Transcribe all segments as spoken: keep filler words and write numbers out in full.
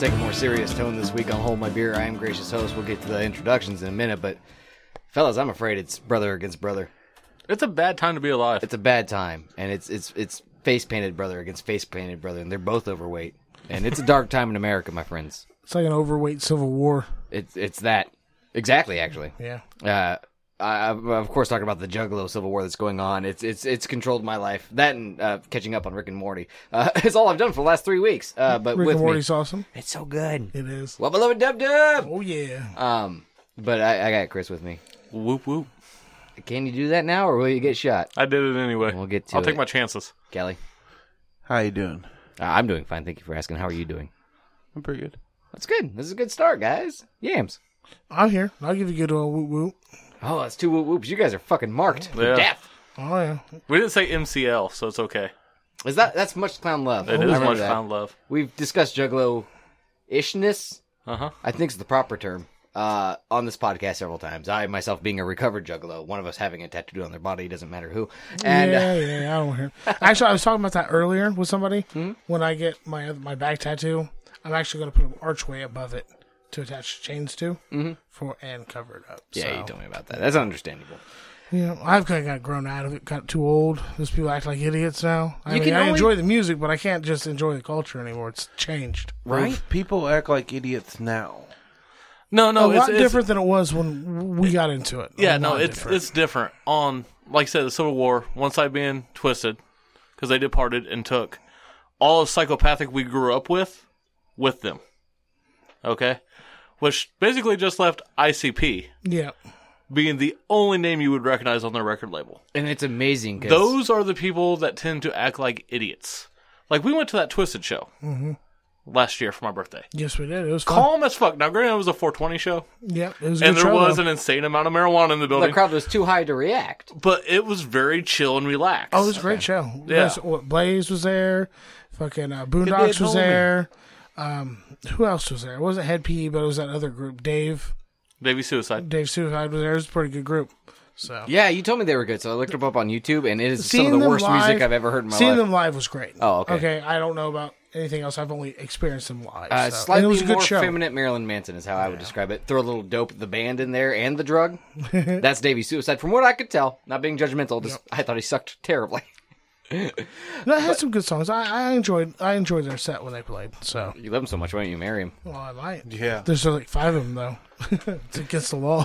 take a more serious tone this week on Hold My Beer. I am Gracious Host. We'll get to the introductions in a minute, but fellas, I'm afraid it's brother against brother. It's a bad time to be alive. It's a bad time, and it's it's it's face-painted brother against face-painted brother, and they're both overweight. And it's a dark time in America, my friends. It's like an overweight civil war. It's it's that. Exactly, actually. Yeah. Uh, I, I'm, of course, talking about the Juggalo Civil War that's going on. It's it's it's controlled my life. That and uh, catching up on Rick and Morty uh, is all I've done for the last three weeks. Uh, but Rick with and Morty's me, awesome. it's so good. It is. Well, beloved Dub Dub. Oh, yeah. Um, but I, I got Chris with me. Whoop whoop. Can you do that now, or will you get shot? I did it anyway. We'll get to I'll it. take my chances. Kelly. How you doing? Uh, I'm doing fine. Thank you for asking. How are you doing? I'm pretty good. That's good. This is a good start, guys. Yams. I'm here. I'll give you a good old whoop whoop. Oh, that's two whoop whoops. You guys are fucking marked for Yeah. death. Oh, yeah. We didn't say M C L, so it's okay. Is that that's much clown love? It I is remember much that. found love. We've discussed Juggalo-ishness. Uh huh. I think it's the proper term. Uh, on this podcast several times. I myself being a recovered Juggalo, one of us having a tattoo on their body, doesn't matter who. And yeah, uh, yeah, I don't hear. Actually, I was talking about that earlier with somebody. Hmm? When I get my other- my back tattoo, I'm actually going to put an archway above it to attach chains to Mhm. for and cover it up. yeah, so. you told me about that. That's understandable. You know, I've kind of got grown out of it, got too old. Those people act like idiots now. I You mean, can I only- enjoy the music, but I can't just enjoy the culture anymore. It's changed. Right? People act like idiots now. No, a no, it's, lot it's different than it was when we got into it. Yeah, A no, lot it's different. it's different. On like I said, the Civil War, one side being Twisted, because they departed and took all of Psychopathic we grew up with, with them. Okay, which basically just left I C P yeah. being the only name you would recognize on their record label. And it's amazing. 'cause Those are the people that tend to act like idiots. Like we went to that Twisted show Mm-hmm. last year for my birthday. Yes, we did. It was fun. Calm as fuck. Now, granted, it was a four twenty show, Yep, it was a and good there show, was though. an insane amount of marijuana in the the building, crowd was too high to react. but it was very chill and relaxed. Oh, it was a great show. Yeah. Yes, what, Blaze was there. Fucking uh, Good Boondocks day, was homie. there. Um, who else was there? It wasn't Head P E, but it was that other group. Dave. Davey Suicide. Dave Suicide was there. It was a pretty good group. So Yeah, you told me they were good, so I looked them up on YouTube, and it is Seeing some of the them worst live- music I've ever heard in my seeing life. them live was great. Oh, okay. Okay, I don't know about anything else. I've only experienced them live. Uh, so. And slightly it was a good more show. feminine Marilyn Manson is how I would describe it. Throw a little dope, the band in there, and the drug. That's Davey Suicide. From what I could tell, not being judgmental, just I thought he sucked terribly. No, it had some good songs. I, I enjoyed. I enjoyed their set when they played. So, You love him so much, why don't you marry him? well, I might. Yeah. There's like five of them though. It's against the law.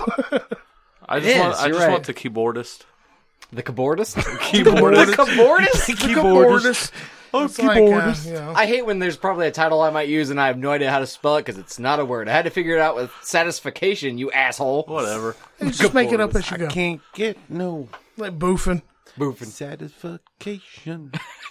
I just It want. is, I you're just right. want the keyboardist. The keyboardist? Keyboardist. the keyboardist? Keyboardist. Oh, It's like, uh, keyboardist. you know. I hate when there's probably a title I might use and I have no idea how to spell it because it's not a word. I had to figure it out with satisfaction, you asshole. Whatever. You just make it up as you I go. can't get no Like boofing. Boofing. satisfaction.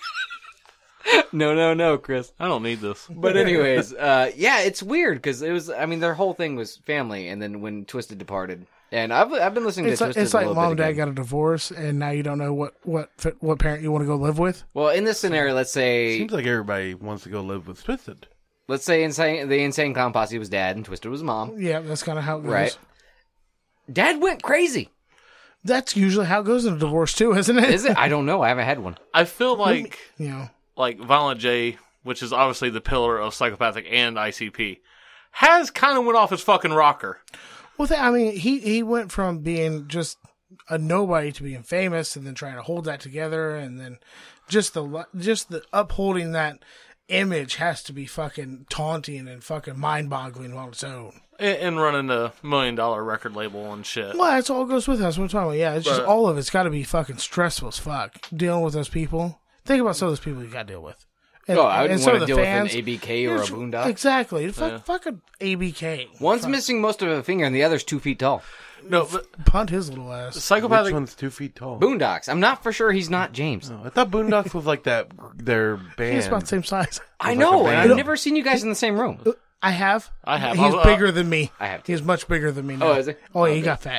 No, no, no, Chris. I don't need this. But anyways, uh, yeah, it's weird because it was. I mean, their whole thing was family, and then when Twisted departed, and I've I've been listening It's to like, Twisted it's a like little mom bit and dad again. got a divorce, and now you don't know what what fit- what parent you want to go live with. Well, in this scenario, let's say Seems like everybody wants to go live with Twisted. let's say insane the insane clown posse was dad and Twisted was mom. Yeah, that's kind of how it goes. Right. Dad went crazy. That's usually how it goes in a divorce too, isn't it? Is it? I don't know. I haven't had one. I feel like You know, like Violent J, which is obviously the pillar of Psychopathic and I C P, has kind of went off his fucking rocker. well, th- I mean, he he went from being just a nobody to being famous, and then trying to hold that together, and then just the li- just the upholding that image has to be fucking taunting and fucking mind boggling on its own. And, and running a million dollar record label and shit. Well, that's all goes with us. What I'm talking about. Yeah, it's just But- all of it's got to be fucking stressful as fuck dealing with those people. Think about some of those people you got to deal with. And, Oh, I wouldn't and some want to of the deal fans, with an A B K or a It's- Boondock. Exactly. Fuck, Yeah. Fucking A B K. One's Fuck. missing most of a finger, and the other's two feet tall. No, but Punt his little ass. Which Psychopathic. one's two feet tall? Boondocks. I'm not for sure he's not James. Oh, I thought Boondocks was like that. Their band. He's about the same size. I like know, a and band. I've never seen you guys in the same room. I have. I have. He's I'll- bigger than me. I have too. He's much bigger than me now. Oh, is he? Oh, yeah, he got fat.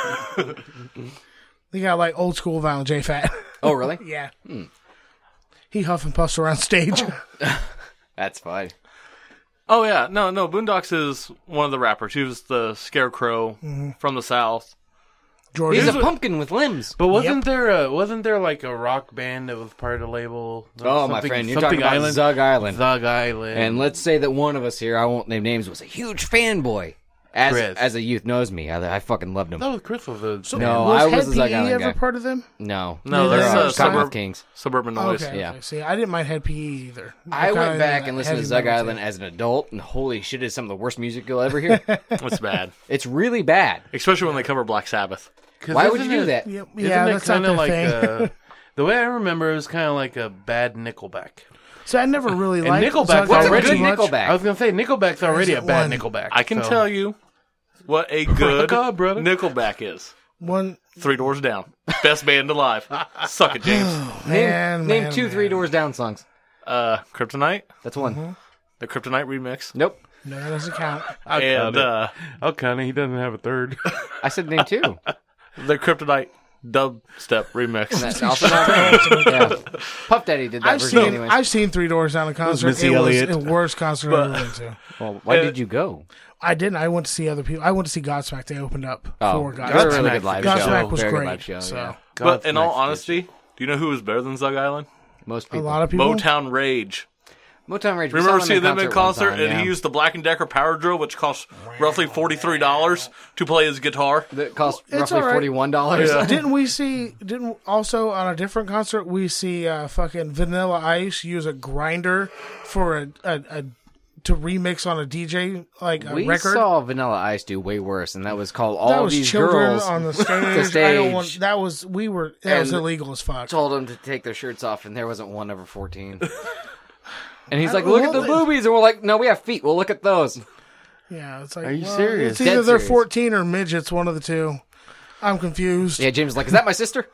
He got like old school Violent J fat. Oh, really? Yeah. He huff and puffs around stage. That's fine. Oh yeah, no, no. Boondocks is one of the rappers. He was the Scarecrow Mm-hmm. from the South. Jordan. He's a pumpkin with limbs. But wasn't Yep. there a wasn't there like a rock band that was part of the label? Oh, my Something- friend, you're something talking about Island? Zug Island. Zug Island. And let's say that one of us here, I won't name names, was a huge fanboy. As Chris. as a youth knows me, I, I fucking loved him. that was Chris was a So, No, was I was Head the Zug P E Island ever guy. part of them? No, No, Neither that's are uh, Silent suburb, Kings. suburban noise. Okay, yeah. okay. See, I didn't mind Head P E either. I kinda went back into and that listened to heavy Zug metal Island too. as an adult, and holy shit, is some of the worst music you'll ever hear. It's bad, It's really bad. especially when they cover Black Sabbath. 'Cause Why would you isn't do it- that? Yep, Isn't yeah, that that's not kind their of like thing. uh, the way I remember it was kind of like a bad Nickelback. So I never really And liked Nickelback's Zug What's a Island good too much. Nickelback? I was gonna say Nickelback's already a it bad one? Nickelback. I can so- tell you what a good God, brother. Nickelback is. One Three Doors Down, best band alive. Suck it, James. Name, man, name man, two man. Three Doors Down songs. Uh, Kryptonite, That's one. Mm-hmm. the Kryptonite remix, Nope. No, that doesn't count. I'll count and it. uh, I'll count it. He doesn't have a third. I said name two. the Kryptonite dubstep remix. That's also not yeah. Puff Daddy did that I've version seen anyways. I've seen Three Doors Down in concert. Missy It was Elliott. the worst concert I've ever been to. Well, why Uh, did you go? I didn't. I went to see other people. I went to see Godsmack. They opened up Oh, for that's a Godsmack. really good live Godsmack show. was Very good great. live show, so yeah. But in all Godsmack's honesty, do you know who was better than Zug Island? Most a people. lot of people. Motown Rage. Motown Rage. we Remember saw seeing them in concert, one time, and yeah. he used the Black and Decker Power Drill, which cost roughly forty-three dollars to play his guitar. That cost It's roughly all right. forty-one dollars. Didn't we see? Didn't also on a different concert we see uh, fucking Vanilla Ice use a grinder for a, a, a to remix on a D J like a We record. saw Vanilla Ice do way worse, and that was called All that was These children Girls on the to stage. stage. I don't want. That was we were. That was And- illegal as fuck. told them to take their shirts off, and there wasn't one over fourteen. And he's I like, don't "Look at know the that- boobies," and we're like, "No, we have feet. We'll look at those." Yeah, it's like. Are you well, serious? It's either Dead they're serious. fourteen or midgets. One of the two. I'm confused. Yeah, James is like, "Is that my sister?"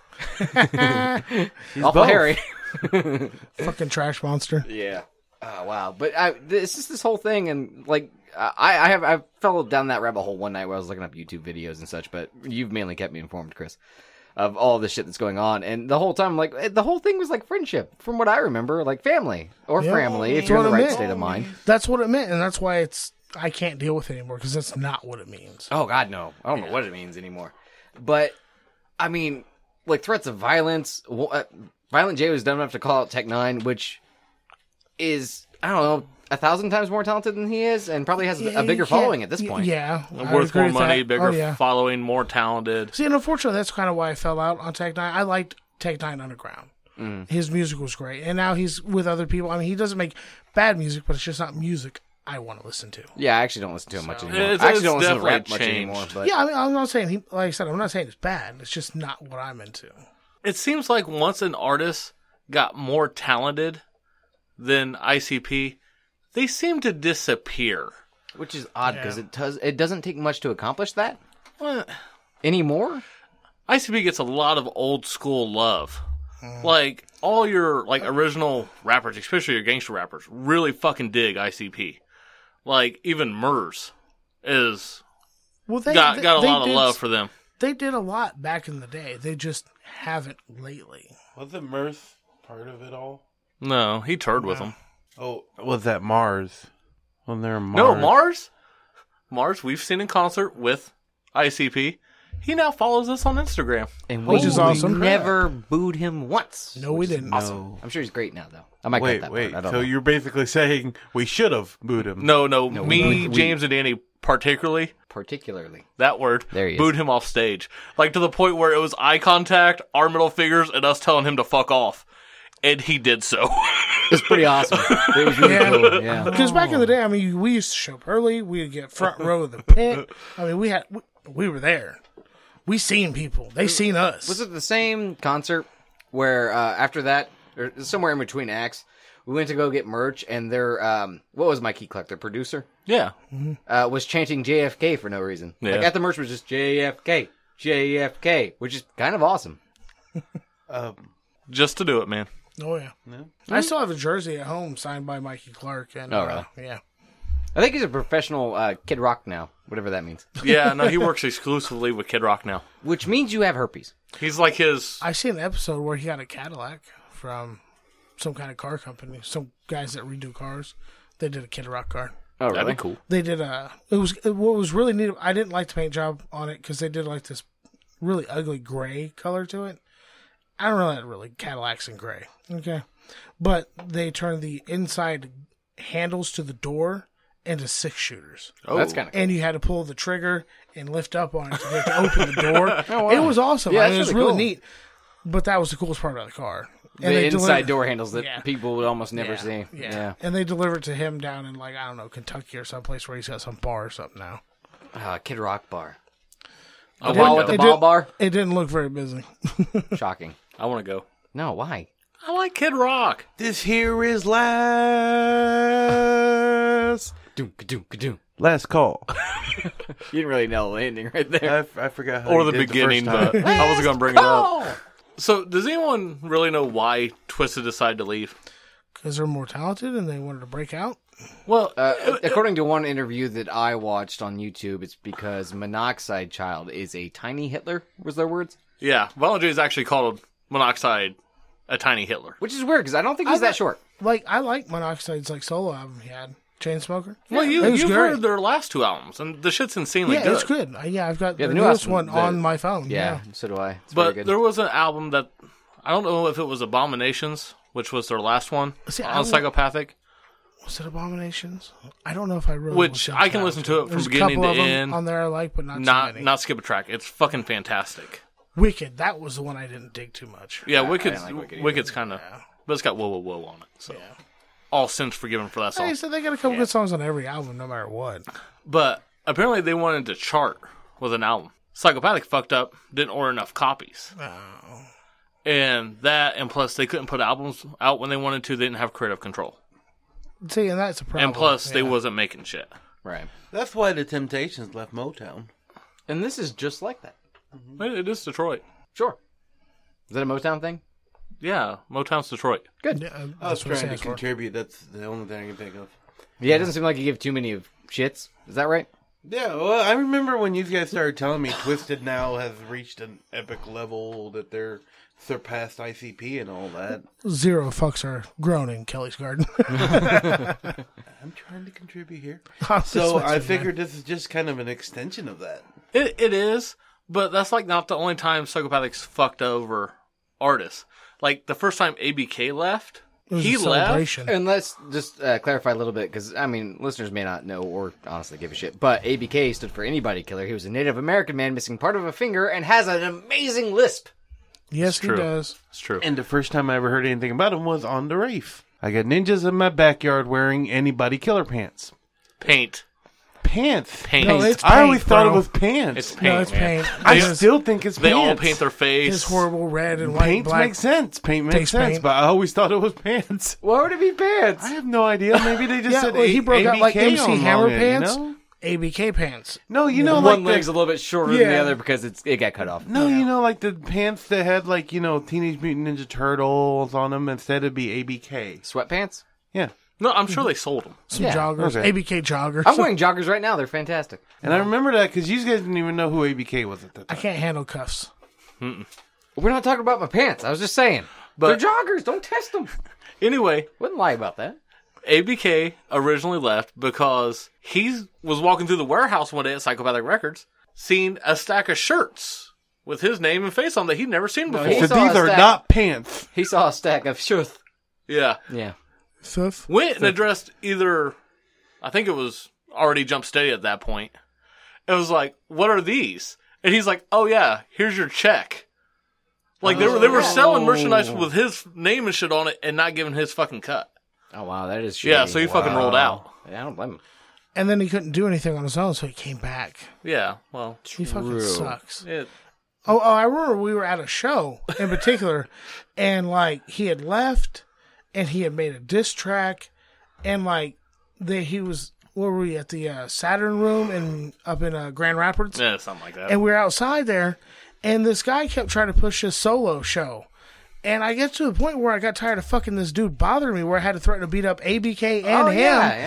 He's Awful both. hairy. Fucking trash monster. Yeah. Oh wow. But I, this is this whole thing, and like, I, I have I fell down that rabbit hole one night where I was looking up YouTube videos and such. But you've mainly kept me informed, Chris, of all the shit that's going on. And the whole time, like, it- the whole thing was like friendship, from what I remember, like family or Yeah. family, if That's you're in the what it right meant. state of mind. That's what it meant, and that's why it's I can't deal with it anymore because that's not what it means. Oh God, no! I don't know what it means anymore. But I mean, like threats of violence. w- Uh, Violent J was dumb enough to call out Tech Nine, which is I don't know a thousand times more talented than he is, and probably has a bigger Yeah, following at this y- point. Yeah, I Worth agree more with money, that. bigger Oh, yeah. following, more talented. See, and unfortunately, that's kind of why I fell out on Tech Nine. I liked Tech Nine Underground. Mm. His music was great, and now he's with other people. I mean, he doesn't make bad music, but it's just not music I want to listen to. Yeah, I actually don't listen to him much anymore. It's- I actually it's don't listen to definitely rap much changed. anymore. But Yeah, I mean, I'm not saying he. Like I said, I'm not saying it's bad. It's just not what I'm into. It seems like once an artist got more talented than I C P, they seem to disappear. which is odd because Yeah. it does it doesn't take much to accomplish that Well, anymore. I C P gets a lot of old school love. Like all your like original rappers, especially your gangster rappers, really fucking dig I C P. Like even Murs is Well, they got they, got a they lot of did- love for them. They did a lot back in the day. They just haven't lately. Wasn't Mirth part of it all? No, he toured with them. Oh, was that Mars? When they're Mars? No, Mars. Mars, we've seen in concert with I C P. He now follows us on Instagram. And Which we is awesome. never booed him once. No, we which is didn't. Awesome. I'm sure he's great now, though. I might Wait, cut that wait. part. I don't So know. you're basically saying we should have booed him? No, no, No, me, we- we- James, and Danny particularly, Particularly. that word, There he is. booed him off stage. Like to the point where it was eye contact, our middle fingers, and us telling him to fuck off. And he did so. It's pretty awesome. It was really Yeah. cool. Yeah. Because back in the day, I mean, we used to show up early. We'd get front row of the pit. I mean, we had we, we were there. We seen people. They seen us. Was it the same concert where uh, after that, or somewhere in between acts, we went to go get merch, and their um, what was Mikey Clark, their producer, Yeah. uh, was chanting J F K for no reason. Yeah. Like at the merch was just J F K, J F K, which is kind of awesome. Um, Just to do it, man. Oh yeah. I still have a jersey at home signed by Mikey Clark. And Oh, uh, really? yeah. I think he's a professional uh, Kid Rock now, whatever that means. Yeah, no, he works exclusively with Kid Rock now. Which means you have herpes. He's like his. I seen an episode where he got a Cadillac from some kind of car company. Some guys that redo cars. They did a Kid Rock car. Oh, really? That'd be cool. They did a. It was what was really neat. I didn't like the paint job on it because they did like this really ugly gray color to it. I don't know that really Cadillacs in gray. Okay. But they turned the inside handles to the door into six shooters. Oh, that's kind of cool. And you had to pull the trigger and lift up on it to get to open the door. Oh, wow. It was awesome. Yeah, I mean, it that's was really really cool. neat. But that was the coolest part about the car. The they inside delivered- door handles that Yeah. people would almost never yeah, see. Yeah. Yeah. And they delivered to him down in, like, I don't know, Kentucky or someplace where he's got some bar or something now. Uh, Kid Rock bar. I The ball want with to the go. It ball did- bar? It didn't look very busy. Shocking. I want to go. No, why? I like Kid Rock. This here is last Doom, ka-doom, ka-doom. last call. You didn't really know the ending right there. I, f- I forgot how Or you the did beginning, the first but time. I wasn't going to bring it up. So, does anyone really know why Twisted decided to leave? Because they're more talented and they wanted to break out. Well, Uh, according to one interview that I watched on YouTube, it's because Monoxide Child is a tiny Hitler, was their words? yeah, Violent J is actually called Monoxide a tiny Hitler. Which is weird, because I don't think he's I that thought- short. Like, I like Monoxide's, like, solo album he had. Chainsmoker. Well, you, it was you've great. heard their last two albums, and the shit's insanely Yeah, good. it's good. Uh, yeah, I've got Yeah, the, the newest newest one the- on my phone. Yeah, Yeah. so do I. It's But very good. there was an album that, I don't know if it was Abominations, which was their last one, See, I on don't- Psychopathic. Was it Abominations? I don't know if I really Which listened I can that listen to it from There's a beginning couple to of them end. on there I like, but not too Not many. not skip a track. It's fucking fantastic. Wicked. That was the one I didn't dig too much. Yeah, I Wicked's, didn't like Wicked either. Wicked's kind of, but it's got whoa whoa whoa on it. So all sins forgiven for that song. Hey, so they got a couple good songs on every album, no matter what. But apparently they wanted to chart with an album. Psychopathic fucked up, didn't order enough copies. Oh. And that, and plus they couldn't put albums out when they wanted to. They didn't have creative control. See, and that's a problem. And plus they yeah. wasn't making shit. Right. That's why the Temptations left Motown. And this is just like that. It it is Detroit. Sure. Is that a Motown thing? Yeah, Motown's Detroit. Good. Yeah, uh, I was that's what it trying to stands for. contribute. That's the only thing I can think of. Yeah, it doesn't seem like you give too many of shits. Is that right? Yeah, well, I remember when you guys started telling me Twisted now has reached an epic level that they're surpassed I C P and all that. Zero fucks are grown in Kelly's garden. I'm trying to contribute here. So I figured this is just kind of an extension of that. It it is, but that's like not the only time Psychopathic's fucked over artists. Like the first time A B K left, It was he a left. celebration. And let's just uh, clarify a little bit, because, I mean, listeners may not know or honestly give a shit, but A B K stood for Anybody Killer. He was a Native American man missing part of a finger and has an amazing lisp. Yes, he true. does. It's true. And the first time I ever heard anything about him was on the Rafe. I got ninjas in my backyard wearing Anybody Killer pants. Paint. Pants. Paint. No, it's I always paint, thought bro. it was pants. It's paint. No, it's man. paint. I His- still think it's They pants. all paint their face. His horrible red and white Paint and black. makes sense. Paint makes Takes sense, paint. but I always thought it was pants. Why would it be pants? I have no idea. Maybe they just Yeah, said well, he A- broke out like A B K M C on Hammer it, you pants. know? A B K pants. No, you know, One like leg's the, a little bit shorter than the Yeah. other because it's it got cut off. no, you know, like the pants that had like you know Teenage Mutant Ninja Turtles on them. Instead, it'd be A B K. Sweatpants? Yeah, No, I'm sure they sold them. Some Yeah, joggers. okay. A B K joggers. I'm wearing joggers right now. They're fantastic. and I remember that because you guys didn't even know who A B K was at that I time. can't handle cuffs. We're not talking about my pants. I was just saying. But- They're joggers. Don't test them. Anyway, Wouldn't lie about that. A B K originally left because he was walking through the warehouse one day at Psychopathic Records, seeing a stack of shirts with his name and face on that he'd never seen before. he- So saw these a are stack. not pants. He saw a stack of shirts. Yeah. Yeah. Fifth. Went and addressed either, I think it was already Jump Steady at that point. It was like, what are these? And he's like, oh yeah, here's your check. Like they were they were selling merchandise with his name and shit on it and not giving his fucking cut. Oh, wow. That is shitty. Yeah, so he fucking rolled out. Yeah, I don't blame him. And then he couldn't do anything on his own, so he came back. Yeah, well, He fucking True. sucks. it, Oh, oh, I remember we were at a show in particular, and like he had left, and he had made a diss track, and like they he was where were we at the uh, Saturn Room in up in uh, Grand Rapids, yeah, something like that. and we were outside there, and this guy kept trying to push his solo show. And I get to the point where I got tired of fucking this dude bothering me, where I had to threaten to beat up A B K and oh, him. yeah, yeah.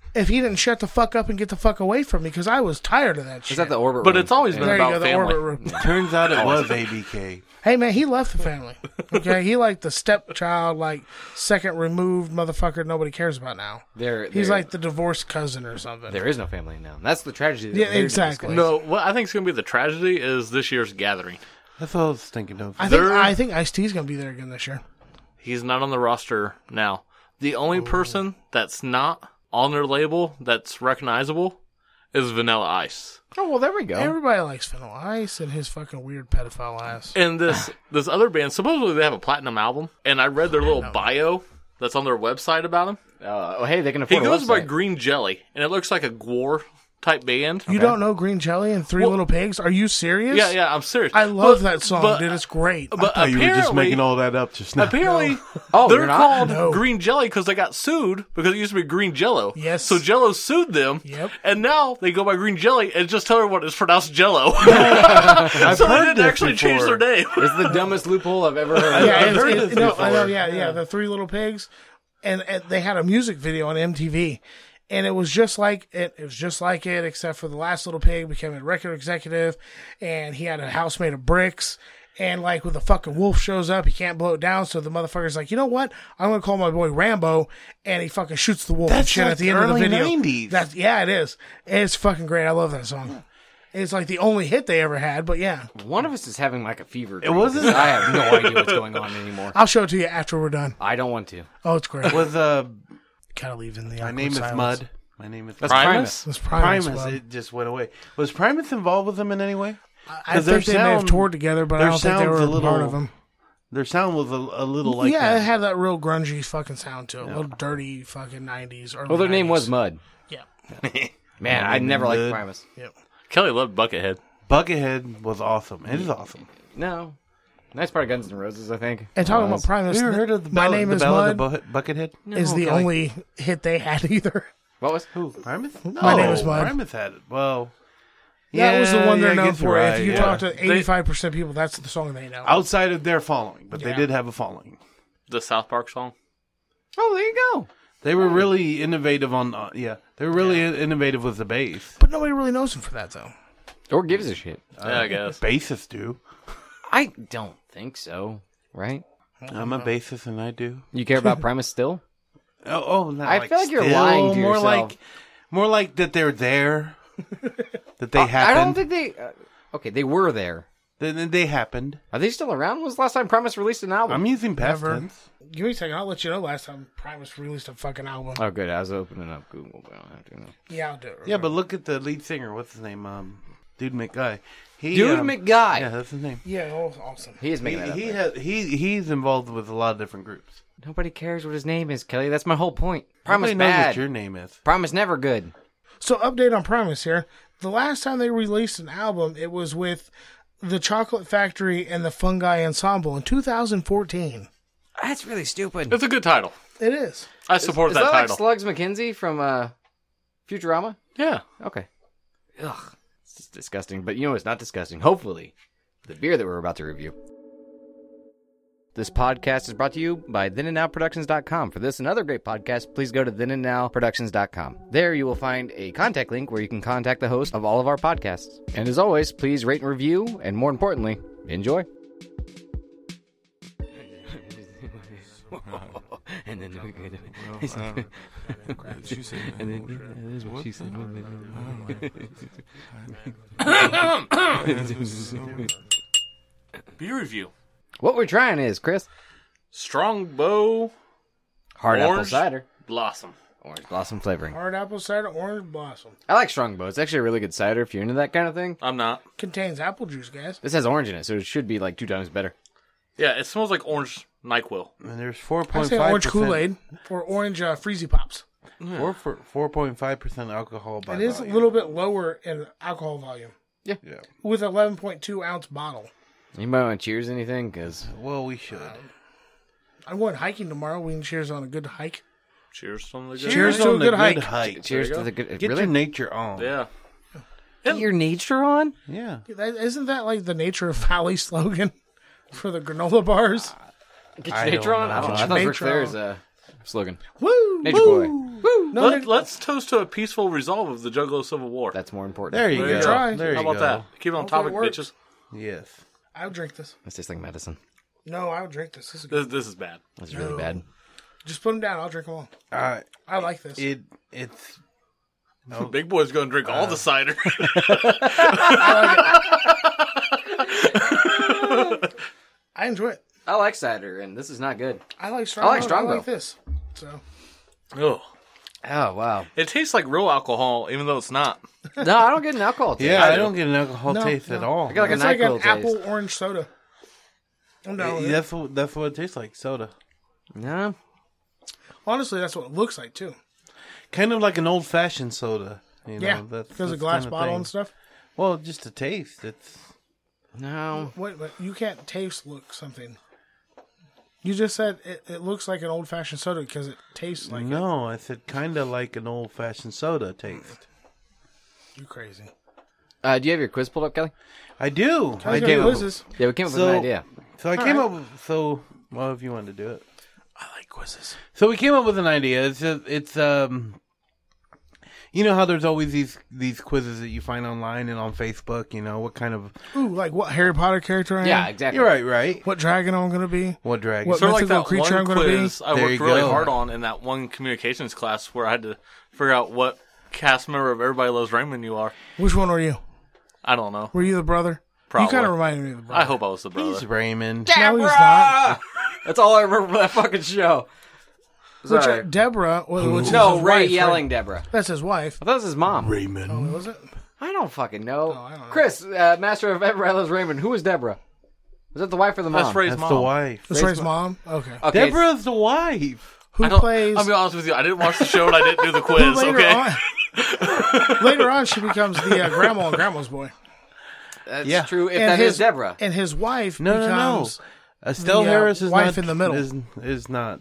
if he didn't shut the fuck up and get the fuck away from me because I was tired of that shit. Is that the orbit? But room? it's always been There you about go, the family. orbit room. Turns out it was A B K. Hey man, he left the family. Okay, he like the stepchild, like second removed motherfucker nobody cares about now. There, He's there- like the divorced cousin or something. there is no family now. That's the tragedy. that Yeah, we're exactly. discussing. No, what I think is going to be the tragedy is this year's gathering. That's what I was thinking of. I think They're- I think Ice-T's gonna be there again this year. He's not on the roster now. The only person that's not on their label that's recognizable is Vanilla Ice. Oh well, there we go. Everybody likes Vanilla Ice and his fucking weird pedophile ass. And this this other band, supposedly they have a platinum album, and I read their little bio that's on their website about him. Uh, oh, hey, they can He afford. a goes by website. Green Jelly, and it looks like a Gwar type band. You don't know Green Jelly and Three Well- Little Pigs? Are you serious? Yeah, yeah, I'm serious. I love But- that song, but- dude. It's great. But Oh, you were just apparently- making all that up just now. Apparently, Oh, they're you're not? called No. Green Jelly because they got sued because it used to be Green Jello. Yes. So Jello sued them. Yep. And now they go by Green Jelly and just tell everyone it's pronounced Jello. I've so they heard didn't this actually change before. their name. It's the dumbest loophole I've ever heard. yeah, I've it's, heard it- this no, I know. before. Yeah, yeah, the Three Little Pigs, and, and they had a music video on M T V, and it was just like it. It was just like it, except for the last little pig became a record executive, and he had a house made of bricks. And like when the fucking wolf shows up, he can't blow it down. So the motherfucker's like, you know what? I'm gonna call my boy Rambo, and he fucking shoots the wolf and That's shit like at the end of the early video. nineties. That's yeah, it is. It's fucking great. I love that song. It's like the only hit they ever had. But yeah, One of us is having like a fever. It wasn't- dream, 'cause I have no idea what's going on anymore. I'll show it to you after we're done. I don't want to. Oh, it's great. Was uh, Kind of leaving the my awkward name is silence. Mud. My name is That's Primus? Primus. It's Primus. Primus. Bub. It just went away. Was Primus involved with them in any way? I 'Cause their think they may have sound- toured together, but I their don't think they sound's were a a little part of them. Their sound was a, a little like yeah, that. it had that real grungy fucking sound to it. A little dirty fucking nineties. Early Well, their name was nineties. Mud. Yeah. Man, My I name never is liked Mud. Primus. Yep. Kelly loved Buckethead. Buckethead was awesome. It is awesome. No. Nice part of Guns N' Roses, I think. And talking Was. about Primus, Have you ever the- heard of the My Ballad, Name the is Ballad Mud of Bu- Buckethead? is the Kelly. only hit they had either. What was? Who? Primus? No, My Name is Mud. Primus had it. Well, That was the one they're yeah, I known guess for. you're right, if you yeah. talk to eighty-five percent people, that's the song they know. outside of their following, but they Yeah. did have a following. The South Park song. Oh, there you go. They were really innovative on. Uh, yeah, they were really innovative with the bass. But nobody really knows him for that, though. Or gives a shit. Yeah, I guess. Bassists do. I don't think so. Right? I'm a bassist, and I do. You care about Primus still? Oh, oh not I like feel like you're still, lying to more yourself. like, more like that they're there, that they I happened. don't think they. Uh, okay, they were there. Then they happened. Are they still around? When was the last time Primus released an album? I'm using past Never. tense. Give me a second. I'll let you know last time Primus released a fucking album. Oh, good. I was opening up Google, but I don't have to know. Yeah, I'll do it. Yeah, but look at the lead singer. What's his name? Um, Dude McGuy. He, Dude um, McGuy. Yeah, that's his name. Yeah, oh, awesome. He is He making that up. he, right? has, he he's involved with a lot of different groups. Nobody cares what his name is, Kelly. That's my whole point. Primus Nobody knows bad. what your name is. Primus never good. So, update on Primus here. The last time they released an album, it was with the Chocolate Factory and the Fungi Ensemble in two thousand fourteen. That's really stupid. It's a good title. It is. I support Is that, that like title. Slugs McKenzie from uh, Futurama? yeah. Okay. Ugh. It's disgusting. But you know what's not disgusting? Hopefully, the beer that we're about to review. This podcast is brought to you by then and now productions dot com. For this and other great podcasts, please go to then and now productions dot com. There you will find a contact link where you can contact the host of all of our podcasts. And as always, please rate and review, and more importantly, enjoy. And then and then that's what she said. Beer review. What we're trying is, Chris, Strongbow hard apple Orange cider, Blossom. orange blossom flavoring. Hard apple cider, orange blossom. I like Strongbow. It's actually a really good cider if you're into that kind of thing. I'm not. Contains apple juice, guys. This has orange in it, so it should be like two times better. Yeah, it smells like orange NyQuil. And there's four I point say five orange Kool-Aid or orange uh, Freezy Pops. Four for four point five percent alcohol by It is a volume. little bit lower in alcohol volume Yeah. with eleven point two ounce bottle. You might want to cheers anything, because Well, we should. I'm going hiking tomorrow. We can cheers on a good hike. Cheers on the good. Cheers to a on the good hike. cheers you to go. the good. Get really? your nature on. Yeah. Get your nature on? Yeah. That, isn't that like the Nature of Valley slogan for the granola bars? Get your I nature don't on? know. I don't know. Get I your thought Ric nature Flair's on. uh, slogan. Woo! Nature woo. boy. Woo! No, Let, Nick- let's toast to a peaceful resolve of the Juggalo Civil War. That's more important. There you There you go. try. There How you about go. that? Keep it on Hopefully topic, it works. bitches. Yes. I would drink this. This tastes like medicine. No, I would drink this. This is good. This, this is bad. This is really No. bad. Just put them down. I'll drink them all. Uh, I like this. it it's no. Big boy's going to drink all the cider. I enjoy it. I like cider, and this is not good. I like strong. I like milk. strong I like milk. this. So Ugh. Oh, wow. It tastes like real alcohol, even though it's not. No, I don't get an alcohol taste. Yeah, I I, do. don't get an alcohol No, taste no. at all. I get like a it's like an NyQuil apple taste. orange soda. I'm down with it. that's what that's what it tastes like. Soda, No. Honestly, that's what it looks like too. kind of like an old fashioned soda. You know, Yeah, that's, because of that's glass kind bottle thing. and stuff. Well, just a taste. It's No. Wait, but you can't taste look something. You just said it, it looks like an old fashioned soda because it tastes like it. no. I said kind of like an old fashioned soda taste. You crazy. Uh, do you have your quiz pulled up, Kelly? I do. I I got do. quizzes. Yeah, we came up with So- an idea. So I came up. With, so well, if you wanted to do it. I like quizzes. So we came up with an idea. It's a, it's um, you know how there's always these these quizzes that you find online and on Facebook. You know what kind of Ooh, like what Harry Potter character I am? Yeah, exactly. you're right, right? What dragon I'm going to be? What dragon? What- Sort of like mythical that creature one I'm gonna be? quiz I There worked you really go. hard on in that one communications class where I had to figure out what cast member of Everybody Loves Raymond you are. Which one were you? I don't know. Were you the brother? Probably. You kind of reminded me of the brother. I hope I was the brother. He's Raymond. No, he's not. That's all I remember from that fucking show. Which, Sorry. uh, Deborah, wh- which is no, his Ray wife, yelling right? Deborah. That's his wife. I thought it was his mom. Raymond. Oh, was it? I don't fucking know. I don't know. Chris, uh, master of Everybody Loves Raymond, who is Deborah? Was that the wife or the mom? That's Ray's That's mom. the wife. That's Ray's mom? Okay. Okay, Deborah's the wife. Who I don't, plays... I'll be honest with you. I didn't watch the show and I didn't do the quiz. later Okay. on, later on, she becomes the uh, grandma and grandma's boy. That's Yeah. true. If and that his, is Deborah. And his wife No, no, no. becomes... Estelle the, uh, Harris is wife not in the middle. Is, is not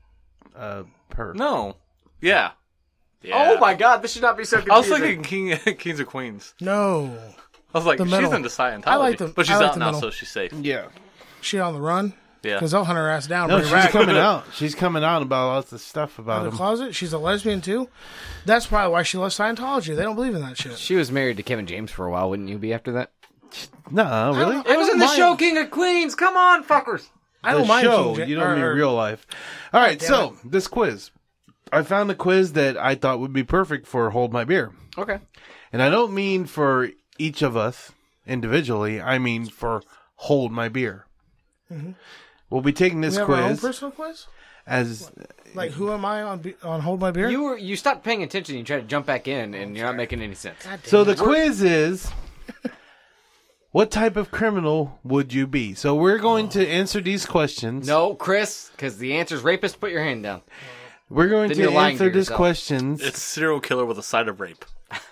uh her. No. Yeah. yeah. Oh my god, this should not be so confusing. I was thinking King, Kings of Queens. No. I was like, The she's middle. into Scientology. I like the- but she's I like out the now, middle. so she's safe. Yeah. She on the run? Yeah. Because they'll hunt her ass down. No, bring she's her back. coming out. She's coming out about lots of stuff Out about of the him. closet. She's a lesbian too. That's probably why she loves Scientology. They don't believe in that shit. She was married to Kevin James for a while, wouldn't you be after that? No, really. I It was don't in the mind- show King of Queens. Come on, fuckers. I The don't mind show. King Ja- You don't or- mean or- real life. All right, damn so this quiz. I found a quiz that I thought would be perfect for Hold My Beer. Okay. And I don't mean for each of us individually. I mean for Hold My Beer. We'll be taking this We have our own quiz personal quiz? as Like, who am I on be- on Hold My Beer? You were you stopped paying attention. You tried to jump back in, and you're not making any sense. God damn so. it. The quiz is, what type of criminal would you be? So we're going to answer these questions. No, Chris, because the answer's rapist. Put your hand down. we're going Then to you're lying answer to these yourself. questions. It's serial killer with a side of rape.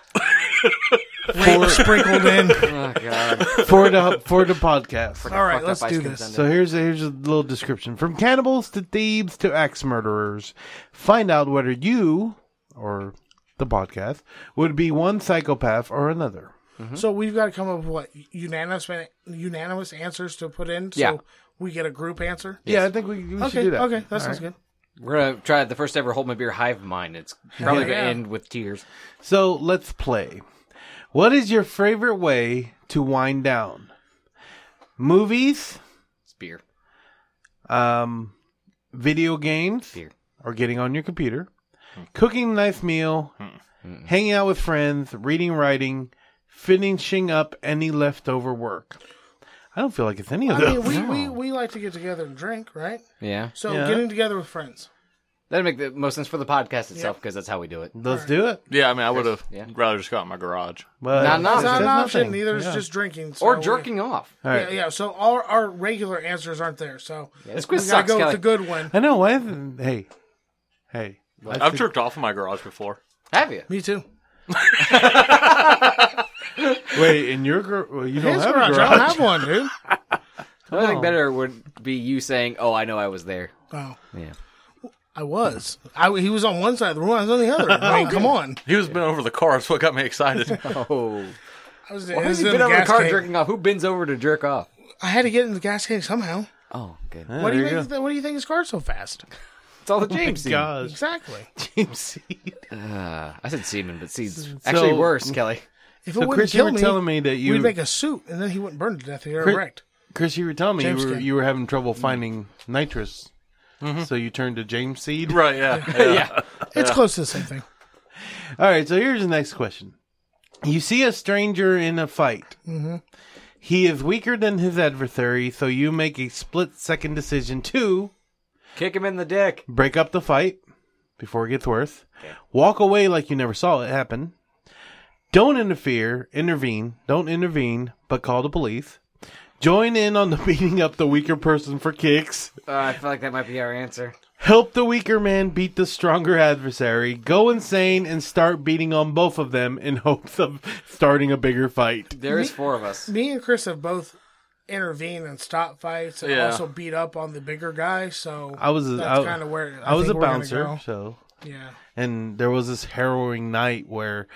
Rape sprinkled in. Oh god. for the for the podcast. All right, Fucked up let's ice do cream this. sundae. So here's a, here's a little description: from cannibals to thieves to axe murderers. Find out whether you or the podcast would be one psychopath or another. So we've got to come up with what unanimous unanimous answers to put in. So Yeah. we get a group answer. Yeah, I think we, we Okay. should do that. Okay, that All sounds right. good. We're gonna try the first ever Hold My Beer hive mind. It's probably Yeah. gonna end with tears. So let's play. What is your favorite way to wind down? Movies, It's beer. um, video games, Beer. or getting on your computer, cooking a nice meal, hanging out with friends, reading, writing, finishing up any leftover work. I don't feel like it's any of I those. mean, we, we, we like to get together and drink, right? Yeah. So Yeah. getting together with friends. That'd make the most sense for the podcast itself because that's how we do it. Let's do it. Yeah, I mean, I would have Yeah. rather just got in my garage. But Not an It's option. not an There's option. nothing. Neither is Yeah. just drinking. so Or we- jerking off. All right. Yeah, yeah. So all our regular answers aren't there. So This we quiz gotta sucks, go Kelly. with the good one. I know. Why? haven't- Hey, hey. I I've think- jerked off in my garage before. Have you? Me too. Wait, in your gar- well, you don't His have garage. a garage. I don't have one, dude. The only thing better would be you saying, "Oh, I know I was there." Oh, Yeah. I was. I, he was on one side of the room. I was on the other. I mean, come on. He was bent over the car. That's what got me excited. Oh. I was, Why I has was he in been the over the gas car tank. jerking off? Who bends over to jerk off? I had to get in the gas tank somehow. Oh, good. Yeah, What do you there think? What do you think his car's so fast? It's all the James seed. Gosh, Exactly. James seed. Uh, I said semen, but seeds actually So- worse, Kelly. If it So, wouldn't Chris, you kill were me, telling me that you, we'd make a suit, and then he wouldn't burn to death. He Chris- wrecked. Chris, you were telling me you James were can. you were having trouble finding nitrous, so you turned to James seed. Right, yeah. yeah. Yeah. It's close to the same thing. All right, so here's the next question. You see a stranger in a fight. Mm-hmm. He is weaker than his adversary, so you make a split-second decision to Kick him in the dick. break up the fight before it gets worse, Okay. walk away like you never saw it happen, don't interfere, intervene, don't intervene, but call the police, join in on the beating up the weaker person for kicks, Uh, I feel like that might be our answer. help the weaker man beat the stronger adversary, go insane, and start beating on both of them in hopes of starting a bigger fight. There's four of us. Me and Chris have both intervened and stopped fights, and Yeah. also beat up on the bigger guy. So I was, that's I, kind of where I, I was a think we're gonna bouncer, go. so, Yeah. and there was this harrowing night where,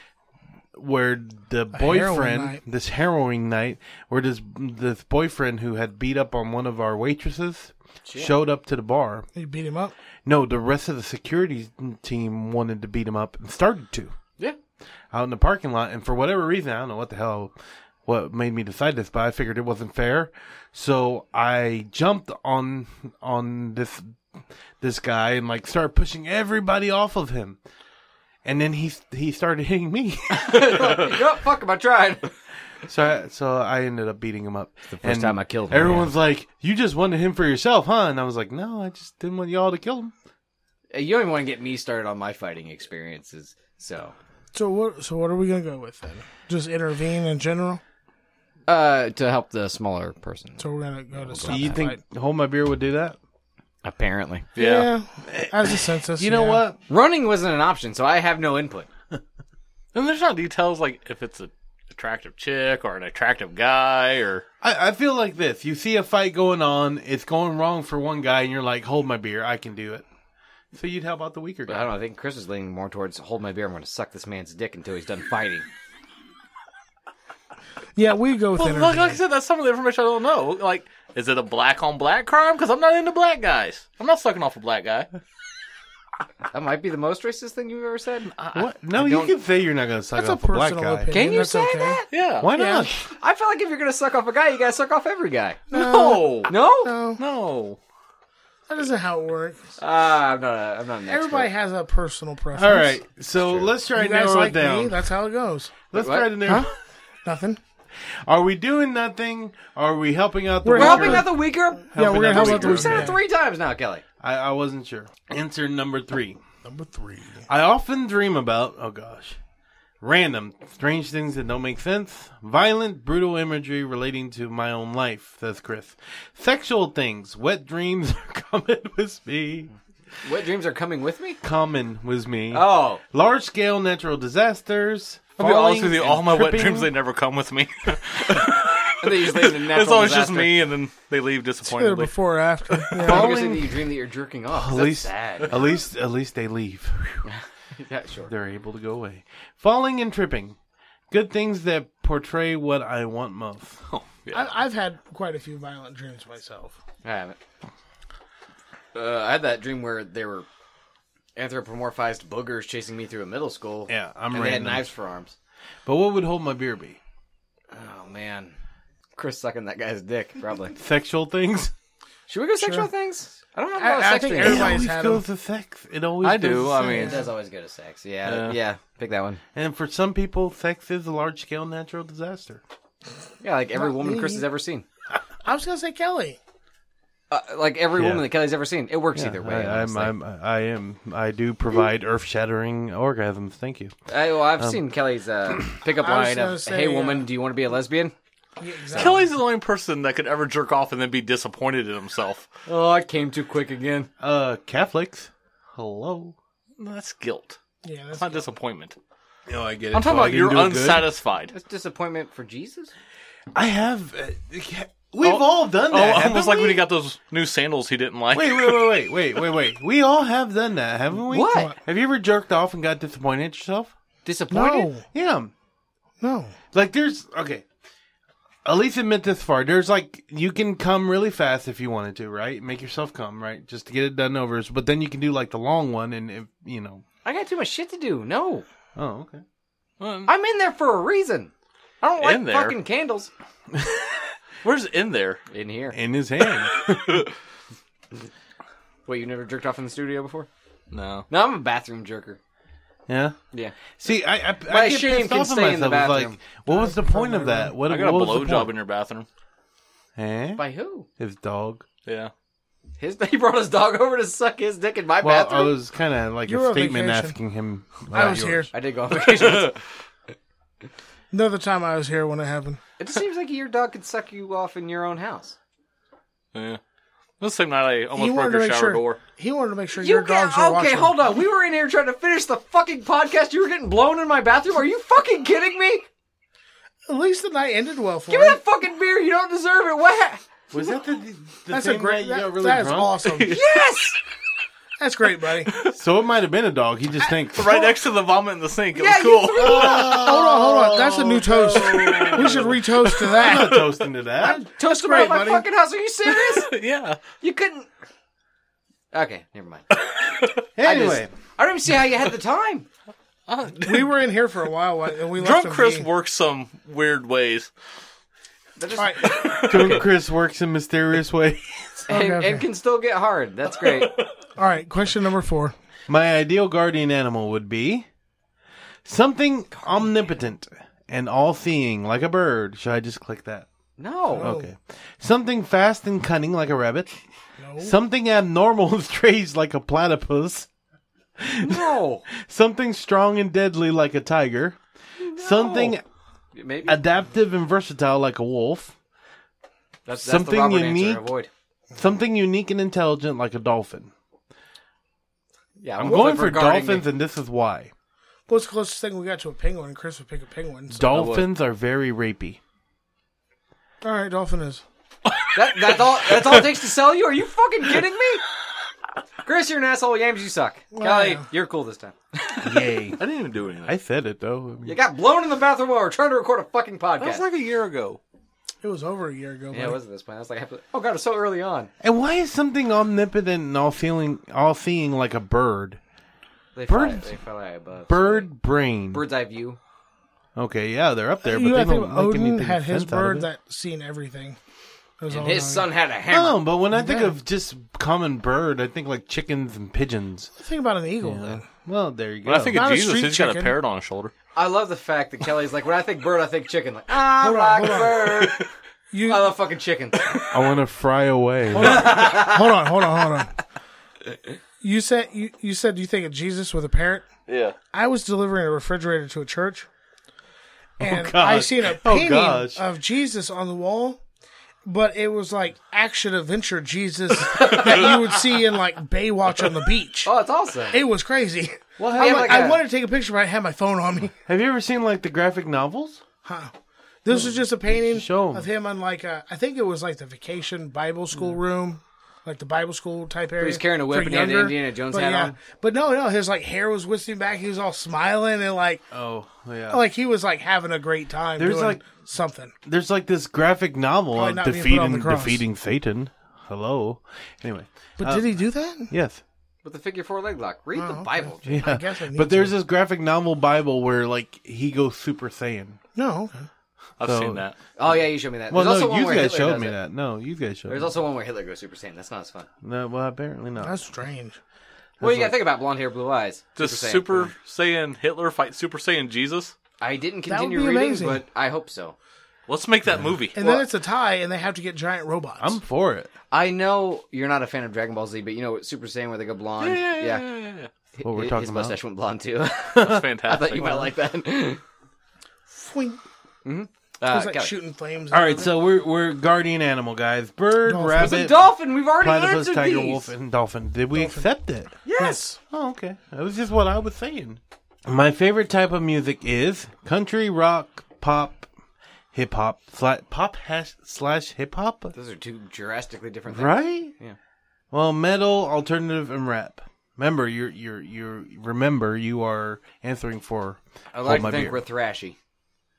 where the harrowing boyfriend, night. this harrowing night, where this this boyfriend who had beat up on one of our waitresses showed up to the bar. You beat him up. No, the rest of the security team wanted to beat him up and started to Yeah. out in the parking lot. And for whatever reason, I don't know what the hell, what made me decide this, but I figured it wasn't fair. So I jumped on on this this guy and like started pushing everybody off of him. And then he he started hitting me. Oh, fuck him, I tried. so I, so I ended up beating him up. The first time I killed him. Everyone's like, "You just wanted him for yourself, huh?" And I was like, "No, I just didn't want y'all to kill him." Hey, you don't even want to get me started on my fighting experiences, so. So what? So what are we gonna go with then? Just intervene in general. Uh, to help the smaller person. So we're gonna go to stop Do you the think fight. Hold My Beer would do that? Apparently. Yeah. As a census. You know yeah. what? Running wasn't an option, so I have no input. And there's not details like if it's an attractive chick or an attractive guy or. I, I feel like this. You see a fight going on, it's going wrong for one guy, and you're like, hold my beer, I can do it. So you'd help out the weaker But I guy. don't know, I think Chris is leaning more towards hold my beer, I'm going to suck this man's dick until he's done fighting. Yeah, we go with Well, intervene. like, like I said, that's some of the information I don't know. Like, is it a black on black crime? Because I'm not into black guys. I'm not sucking off a black guy. That might be the most racist thing you've ever said. What? No, I you don't- can say you're not going to suck That's a off a black personal guy. opinion. Can you That's say okay. that? Yeah. Why Yeah. not? I feel like if you're going to suck off a guy, you got to suck off every guy. No. No? No, No. that isn't how it works. Uh, I'm not. A, I'm not an expert. Everybody has a personal preference. All right, so let's try You to guys narrow like it down. me? That's how it goes. Let's What? try to narrow. Huh? Nothing. Are we doing nothing? Are we helping out the We're We're weaker? helping out the weaker. Yeah, we're gonna help out the We've weaker. said Yeah. it three times now, Kelly. I, I wasn't sure. Answer number three. Number three. I often dream about, oh gosh, random, strange things that don't make sense. Violent, brutal imagery relating to my own life, says Chris. Sexual things, wet dreams are common with me. Wet dreams are coming with me? Common with me. Oh. Large scale natural disasters. I'll be honest with you, falling all and my wet tripping. dreams, they never come with me. They just leave in a natural It's always disaster. just me, and then they leave Either disappointedly. before or after. Yeah. I'm gonna say Falling- that you dream that you're jerking off. At That's least, sad. at least, at least they leave. Yeah, sure. They're able to go away. Falling and tripping. Good things that portray what I want most. Oh, yeah. I, I've had quite a few violent dreams myself. I haven't. Uh, I had that dream where there were anthropomorphized boogers chasing me through a middle school. Yeah, I'm and they had random. knives for arms. But what would hold my beer be? Oh man, Chris sucking that guy's dick probably. Sexual things? Should we go sexual Sure. things? I don't have a I- lot of I sex think dreams. It Everybody's always had goes to sex. It always I goes do, to I sex. mean- It does always go to sex. Yeah, Yeah. yeah. Pick that one. And for some people, sex is a large scale natural disaster. Yeah, like every Not woman me. Chris has ever seen. I was gonna say Kelly. Uh, like every Yeah. woman that Kelly's ever seen. It works either way. I, I'm, honestly. I'm, I am. I do provide earth shattering orgasms. Thank you. I, well, I've seen Kelly's uh, pickup I was line gonna of, say, "Hey, woman, uh, do you want to be a lesbian?" Yeah, exactly. Kelly's the only person that could ever jerk off and then be disappointed in himself. Oh, I came too quick again. Uh, Catholics. Hello. That's guilt. Yeah, that's It's not disappointment. No, I get it. I'm talking So I about can you're do it good. unsatisfied. That's disappointment for Jesus. I have. Uh, we've Oh, all done Oh, that. almost haven't like we? when he got those new sandals he didn't like. Wait, wait, wait, wait, wait, wait, wait. We all have done that, haven't we? What? Have you ever jerked off and got disappointed at yourself? Disappointed? No, Yeah. no. Like there's okay. at least admit this far. There's like, you can come really fast if you wanted to, right? Make yourself come, right? Just to get it done over. But then you can do like the long one and, if, you know. I got too much shit to do. No. Oh, okay. Well, I'm in there for a reason. I don't like In there? fucking candles. where's in there? In here. In his hand. Wait, you never jerked off in the studio before? No. No, I'm a bathroom jerker. Yeah. Yeah. See, I, I, My I get shame pissed can off at stay in the myself. It's bathroom. Like, what was the point of that? What, I got a what was the blowjob point? in your bathroom. Eh? By who? His dog. Yeah. His he brought his dog over to suck his dick in my Well, bathroom. I was kind of like You a were on statement vacation. asking him. I about was yours. here. I did go on vacation. Another time I was here when it happened. It just seems like your dog could suck you off in your own house. Yeah. This same night I almost He broke wanted to your make shower sure. door. He wanted to make sure You your dogs were okay, watching. hold on. We were in here trying to finish the fucking podcast. You were getting blown in my bathroom. Are you fucking kidding me? At least the night ended well for Give me him. that fucking beer. You don't deserve it. What? Was that the, the That's same a great. night you That, got really that is drunk? awesome. Yes. That's great, buddy. So it might have been a dog. He just thinks. Right next to the vomit in the sink. It Yeah, was you cool. threw- hold on, hold on. That's a new toast. We should retoast to I'm that. not toasting to that. Toast great, about my buddy. fucking house. Are you serious? yeah. You couldn't. Okay, never mind. Anyway, I don't even see how you had the time. Uh, We were in here for a while, and we left Drunk him Chris be. works some weird ways. That just- All right. Drunk Chris works in mysterious ways. and, Okay, okay. and can still get hard. That's great. All right. Question number four. My ideal guardian animal would be something omnipotent and all-seeing, like a bird. Should I just click that? No. Okay. Something fast and cunning, like a rabbit. No. Something abnormal and strange, like a platypus. No. Something strong and deadly, like a tiger. Something Maybe. adaptive and versatile, like a wolf. That's, that's something the Robert unique. answer. Avoid. Something unique and intelligent, like a dolphin. Yeah, I'm well, going for regarding dolphins, the- and this is why. What's the closest thing we got to a penguin? Chris would pick a penguin. So. Dolphins are very rapey. All right, dolphin is. That, that's all. That's all it takes to sell you. Are you fucking kidding me? Chris, you're an asshole. Yams, you suck. Kelly, yeah. you're cool this time. Yay. I didn't even do anything. I said it, though. You got blown in the bathroom while we were trying to record a fucking that podcast. was like a year ago. It was over a year ago. yeah, it buddy. wasn't this point. I was like, I have to- oh god, it's so early on. And why is something omnipotent and all-feeling, all-seeing like a bird? They fly, Birds- they fly above. Bird brain. Bird's eye view. Okay, yeah, they're up there, but You they gotta think don't about make Odin anything had his sense out of bird it. that seen everything. It was And all his done. son had a hammer. No, but when I think Yeah. of just common bird, I think like chickens and pigeons. Think about an eagle then. Well, there you go. When I think Not of a Jesus, street he's got a chicken. parrot on his shoulder. I love the fact that Kelly's like, when I think bird, I think chicken. Like, ah, Hold on, black hold on. bird. You I love fucking chicken. I want to fry away. hold on, hold on, hold on. You said you, you said you think of Jesus with a parrot. Yeah. I was delivering a refrigerator to a church, and gosh. I seen a Oh, painting gosh. of Jesus on the wall, but it was like action adventure Jesus that you would see in like Baywatch on the beach. Oh, it's awesome. It was crazy. Well, I'm have like, like I a- wanted to take a picture, but I had my phone on me. Have you ever seen like the graphic novels? Huh. This was just a painting Show 'em. of him on like a, I think it was like the vacation Bible school room, like the Bible school type area. he's carrying a whip for and he had the younger. Indiana Jones but hat yeah. on. But no, no, his like hair was whisked back. He was all smiling and like, Oh, yeah. like he was like having a great time. There's, doing like- something. There's like this graphic novel Probably of not being put on the defeating cross. defeating Satan. Hello. Anyway, But uh, did he do that? yes. With the figure four leg lock. Read the Oh, okay. Bible. Yeah. I guess I need but there's to. this graphic novel Bible where like he goes Super Saiyan. No. Okay. I've So- seen that. Oh yeah, you showed me that. Well, There's also no, one you where guys Hitler showed does me it. that. No, you guys showed There's me. also one where Hitler goes Super Saiyan. That's not as fun. No, well, apparently not. That's strange. Well, you gotta think about blonde hair, blue eyes. Does Saiyan. Super Saiyan Hitler fight Super Saiyan Jesus? I didn't That would continue be reading, amazing. but I hope so. Let's make that movie. And Well- then it's a tie, and they have to get giant robots. I'm for it. I know you're not a fan of Dragon Ball Z, but you know what Super Saiyan where they go blonde? Yeah, yeah, yeah, yeah, yeah. What we're His- talking His about. mustache went blonde too. That's I fantastic. thought you might like that. Fwing. Uh, It's like Kelly. shooting flames. All right, so we're we're guardian animal guys. Bird, Dolphin. It's a rabbit, dolphin. We've already platypus, answered tiger, these. wolf, and dolphin. Did we accept it? Yes. Oh, okay. That was just what I was saying. My favorite type of music is country, rock, pop, hip hop, slash, pop hash, slash hip hop. Those are two drastically different things. Right? Yeah. Well, metal, alternative, and rap. Remember, you're you're you're remember you are answering for. I Hold like my to think beer. we're thrashy.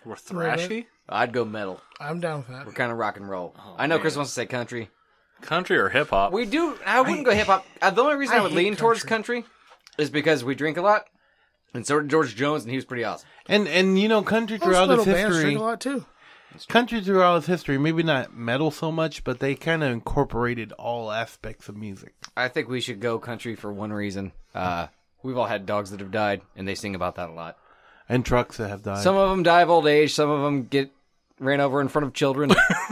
We're thrashy? I'd go metal. I'm down with that. We're kind of rock and roll. I know Chris wants to say country. Country or hip hop? We do. I wouldn't go hip hop. Uh, the only reason I, I would hate lean towards country is because we drink a lot, and so did George Jones, and he was pretty awesome. And and you know, country Most throughout metal its bands history, drink a lot too. country throughout its history, maybe not metal so much, but they kind of incorporated all aspects of music. I think we should go country for one reason. Uh, we've all had dogs that have died, and they sing about that a lot. And trucks that have died. Some of them die of old age. Some of them get ran over in front of children.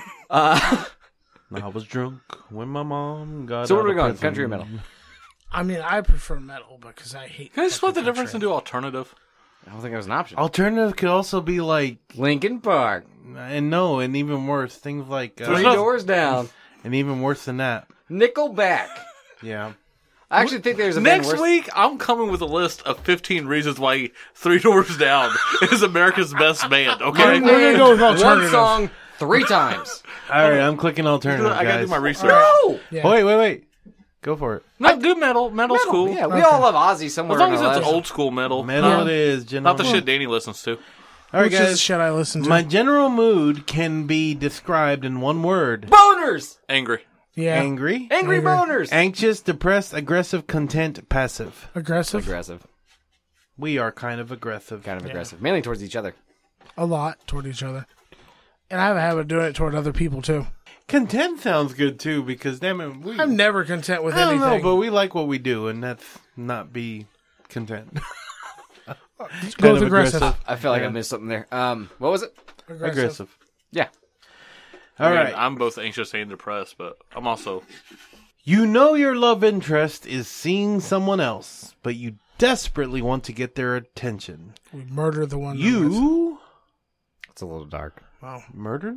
uh, I was drunk when my mom got so where out are we of going? prison. Country or metal? I mean, I prefer metal because I hate. Can I split the country. difference and do alternative? I don't think that was an option. Alternative could also be like, Lincoln Park. and no, and even worse, things like, uh, Three no- doors down. and even worse than that. Nickelback. Yeah. I actually think there's a band Next worse. week, I'm coming with a list of fifteen reasons why Three Doors Down is America's best band, okay? We're gonna go with One alternative. song three times. All right, I'm clicking alternative, I gotta guys. do my research. No. Yeah. Wait, wait, wait. Go for it. No, do metal. Metal's Metal. cool. Yeah, we Okay. all love Ozzy somewhere. As long in as our it's lives. old school metal. Metal Not, it is. General. not the shit Danny listens to. All right, Which is guys. shit I listen to. My general mood can be described in one word. Boners. Angry. yeah, Angry, Angry Angry. boners. anxious, depressed, aggressive, content, passive. aggressive, Aggressive. We are kind of aggressive. Kind of aggressive. Mainly towards each other. a lot toward each other, and I have a habit of doing it toward other people too. Content sounds good too because damn it, we. I'm never content with I don't anything. know, but we like what we do, and that's not be content. Go kind with of aggressive. aggressive. I feel like Yeah. I missed something there. Um, what was it? Aggressive. aggressive. Yeah. All I mean, right. I'm both anxious and depressed, but I'm also. You know your love interest is seeing someone else, but you desperately want to get their attention. We murder the one. You It's a little dark. Wow. murdered,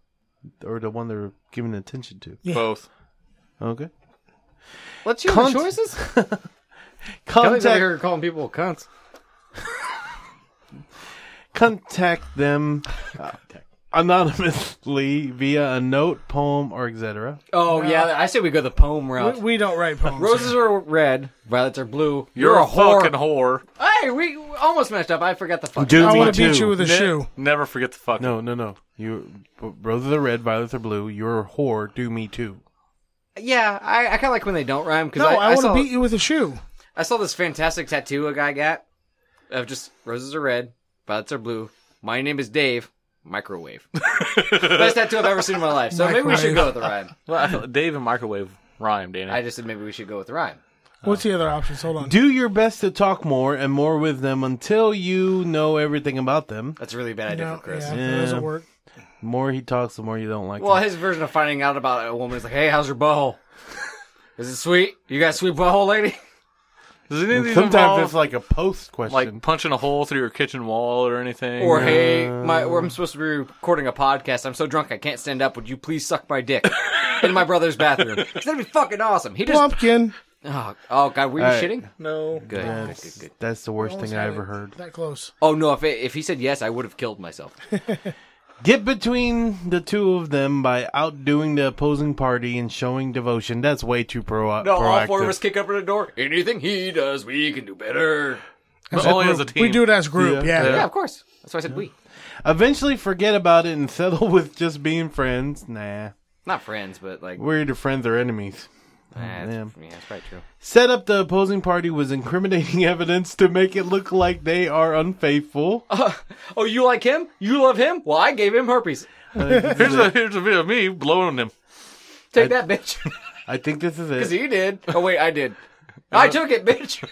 or the one they're giving attention to. Yeah. Both. Okay. Let's hear Cunt. the choices. Kelly's over Contact here calling people cunts. contact them uh, anonymously via a note, poem, or et cetera. Oh, yeah. I say we go the poem route. We, we don't write poems. Roses are red, violets are blue. You're, a, fucking whore. Hey, we almost messed up. I forgot the fuck. Dude, I me want to beat too. you with a Ne- shoe. Never forget the fucking. No, no, no. You roses are red, violets are blue. You're a whore. Do me too. Yeah, I, I kind of like when they don't rhyme because No, I, I, I want saw to beat you with a shoe. I saw this fantastic tattoo a guy got of just roses are red, violets are blue. My name is Dave. Microwave. Best tattoo I've ever seen in my life. So maybe we should go with the rhyme. Well, I feel, Dave and microwave rhyme, Danny. I just said maybe we should go with the rhyme. What's the other options? Hold on. Do your best to talk more and more with them until you know everything about them. That's a really bad idea No, for Chris. yeah, Yeah. that doesn't work. The more he talks, the more you don't like Well, him. his version of finding out about a woman is like, "Hey, how's your butthole? Is it sweet? You got a sweet butthole, lady?" Does any of these Sometimes involve, it's like a post question. like punching a hole through your kitchen wall or anything? Or hey, my, or I'm supposed to be recording a podcast. I'm so drunk I can't stand up. Would you please suck my dick in my brother's bathroom? 'Cause that'd be fucking awesome. He just Pumpkin. oh, oh god, were you All right. shitting? no. Good, good, that's, good, good. that's the worst Almost thing I had ever it. heard. That close. Oh no, if it, if he said yes, I would have killed myself. Get between the two of them by outdoing the opposing party and showing devotion. That's way too pro- No, proactive. all four of us kick up at the door. Anything he does, we can do better. But only as a team. We do it as a group. Yeah. Yeah. Yeah, of course. That's why I said we. Eventually forget about it and settle with just being friends. Nah. Not friends, but like. We're either friends or enemies. Nah, that's, yeah. yeah, that's probably true. Set up the opposing party with incriminating evidence to make it look like they are unfaithful. Oh, you like him? You love him? Well, I gave him herpes. Here's a here's a video of me blowing him. Take that, bitch. I think this is Because it. he did. Oh, wait, I did. I took it, bitch.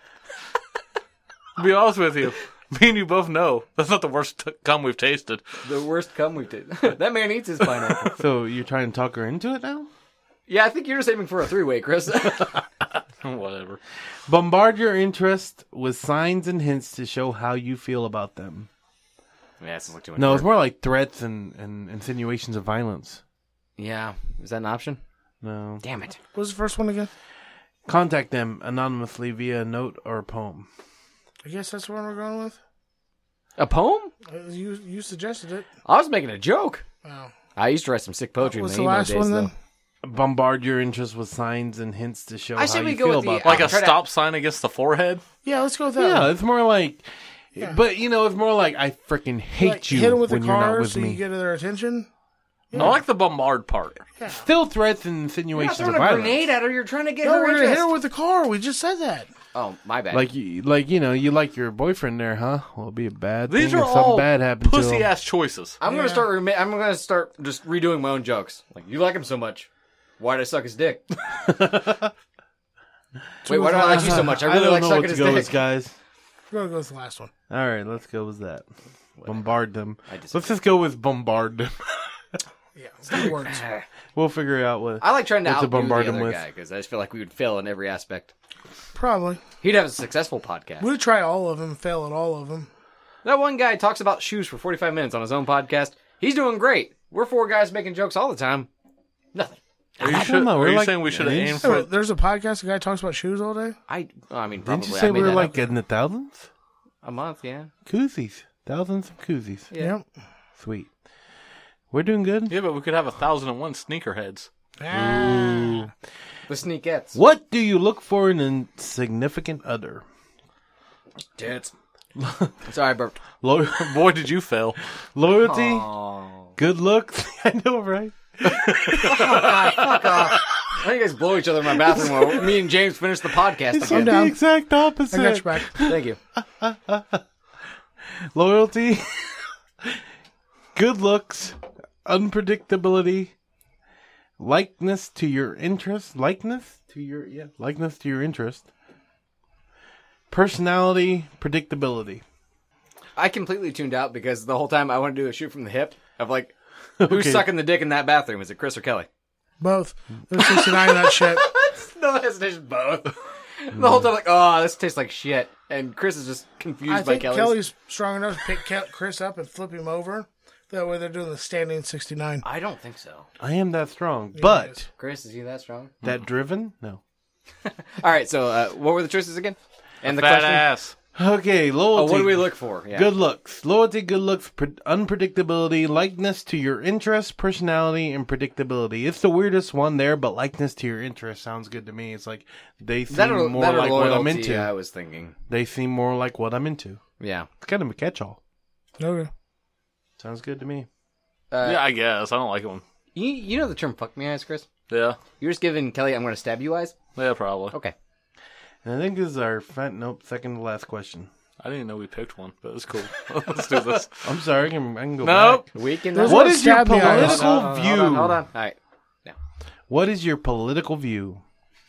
To be honest with you, me and you both know that's not the worst t- cum we've tasted. The worst cum we did. That man eats his pineapple. So you're trying to talk her into it now? Yeah, I think you're just aiming for a three-way, Chris. Whatever. Bombard your interest with signs and hints to show how you feel about them. yeah, this is like too much No, work. it's more like threats and, and insinuations of violence. Yeah. Is that an option? No. Damn it. What was the first one again? Contact them anonymously via a note or a poem. I guess that's the one we're going with. A poem? Uh, You you suggested it. I was making a joke. Wow. I used to write some sick poetry What's in the my emo last days, one though. then? Bombard your interest with signs and hints to show I how say we you go feel with the- about Like I'll a try to- stop sign against the forehead. Yeah, let's go with that. them. Yeah, one. it's more like Yeah. But you know, it's more like I freaking hate Like, you hit them with when the you're not car with so me. you get their attention. I like the bombard part. Still threats and You're not insinuations throwing of a violence. grenade at her. You're trying to get No, her we're gonna hit interest. her with the car. We just said that. Oh, my bad. Like, you- like you know, you like your boyfriend there, huh? Well, it'll be a bad These thing are if something all bad happens to pussy him. ass choices. I'm Yeah. gonna start. Rema- I'm gonna start just redoing my own jokes. Like, you like him so much. Why'd I suck his dick? Wait, why do I like you so much? I really don't like know sucking what to his go dick. with, guys. We're gonna go with the last one. All right, let's go with that. Bombard them. I disagree. Let's just go with bombard them. Yeah, that works. We'll figure out what. I like trying to What to outdo the bombard him other with. guy because I just feel like we would fail in every aspect. Probably. He'd have a successful podcast. We'll try all of them, fail at all of them. That one guy talks about shoes for forty-five minutes on his own podcast. He's doing great. We're four guys making jokes all the time. Nothing. Are you, I should, don't know, are we're you like- saying we should have Yeah, aimed So, for? there's a podcast. A guy talks about shoes all day. I, I mean, probably. Didn't you I say made we were that like up. in the thousands? a month? Yeah. Koozies. Thousands of koozies. Yeah. Yep. Sweet. We're doing good. Yeah, but we could have a thousand and one sneakerheads. Ah. The sneakettes. What do you look for in a significant other? Tits. Sorry, I burped. Lo- Boy, did you fail. loyalty, Oh. good looks. I know, right? Fuck off. I think you guys blow each other in my bathroom while me and James finish the podcast It's again. the down. exact opposite. I got your back. Thank you. Loyalty, good looks, unpredictability, likeness to your interest, likeness to your yeah, likeness to your interest, personality, predictability. I completely tuned out because the whole time I wanted to do a shoot from the hip of like, who's Okay. sucking the dick in that bathroom? Is it Chris or Kelly? Both. There's sixty-nine in that shit. No hesitation, both. The whole time, like, oh, this tastes like shit. And Chris is just confused I by think Kelly's. Kelly's strong enough to pick Ke- Chris up and flip him over. That way they're doing the standing sixty-nine. I don't think so. I am that strong, he but is. Chris, is he that strong? that driven? No. All right, so uh, what were the choices again? And the Fat question? ass. Okay, Oh, loyalty. what do we look for? Yeah. Good looks, loyalty, good looks, pre- unpredictability, likeness to your interests, personality, and predictability. It's the weirdest one there, but likeness to your interests sounds good to me. It's like they seem That or, more that or like what I'm loyalty, into. I was thinking. They seem more like what I'm into. Yeah. It's kind of a catch-all. Okay. Sounds good to me. Uh, Yeah, I guess. I don't like them. You, you know the term fuck me eyes, Chris? Yeah. You're just giving Kelly, I'm going to stab you eyes? Yeah, probably. Okay. And I think this is our fa- nope second to last question. I didn't even know we picked one, but it's cool. Let's do this. I'm sorry, I can, I can go Nope. back. We can. There's What one is your stab me eyes. political Hold on, view? Hold on, hold on. All right. What is your political view?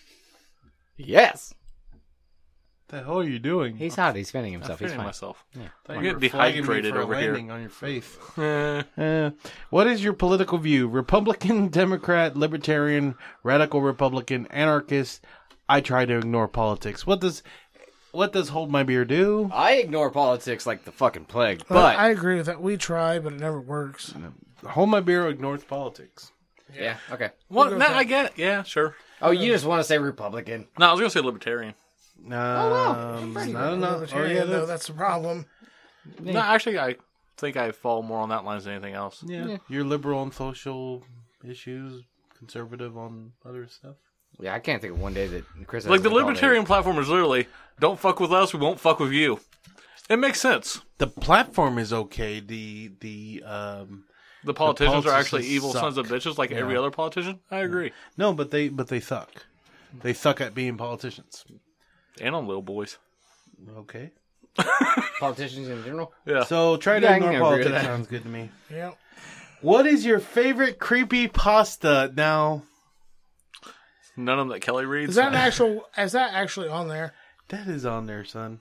Yes. What the hell are you doing? He's hot. He's fanning I'm himself. He's feeling fine. myself. Yeah. I You're get flagging me dehydrated for a over here. landing on your face. Eh. Uh, what is your political view? Republican, Democrat, Libertarian, Radical Republican, Anarchist? I try to ignore politics. What does what does Hold My Beer do? I ignore politics like the fucking plague, But but I agree with that. We try, but it never works. Hold My Beer ignores politics. yeah, okay. Well, We'll no, go with I get it. Yeah, sure. Oh, you just want to say Republican? No, I was gonna say libertarian. Um, I don't know. Oh, Libertarian, yeah, though, that's, that's the problem. No, actually, I think I fall more on that line than anything else. yeah. Yeah. You're liberal on social issues, conservative on other stuff. Yeah, I can't think of one day that Chris Like the hasn't called libertarian platform is literally, don't fuck with us, we won't fuck with you. It makes sense. The platform is okay. The the um The politicians are politicians actually evil suck. sons of bitches like every Yeah. other politician. I agree. no, but they but they suck. They suck at being politicians. And on little boys. Okay. politicians in general. Yeah. So try to Yeah, I ignore can agree with politics. that. Sounds good to me. Yeah. What is your favorite creepy pasta? Now None of them that Kelly reads. Is that an actual? Is that actually on there? that is on there, son.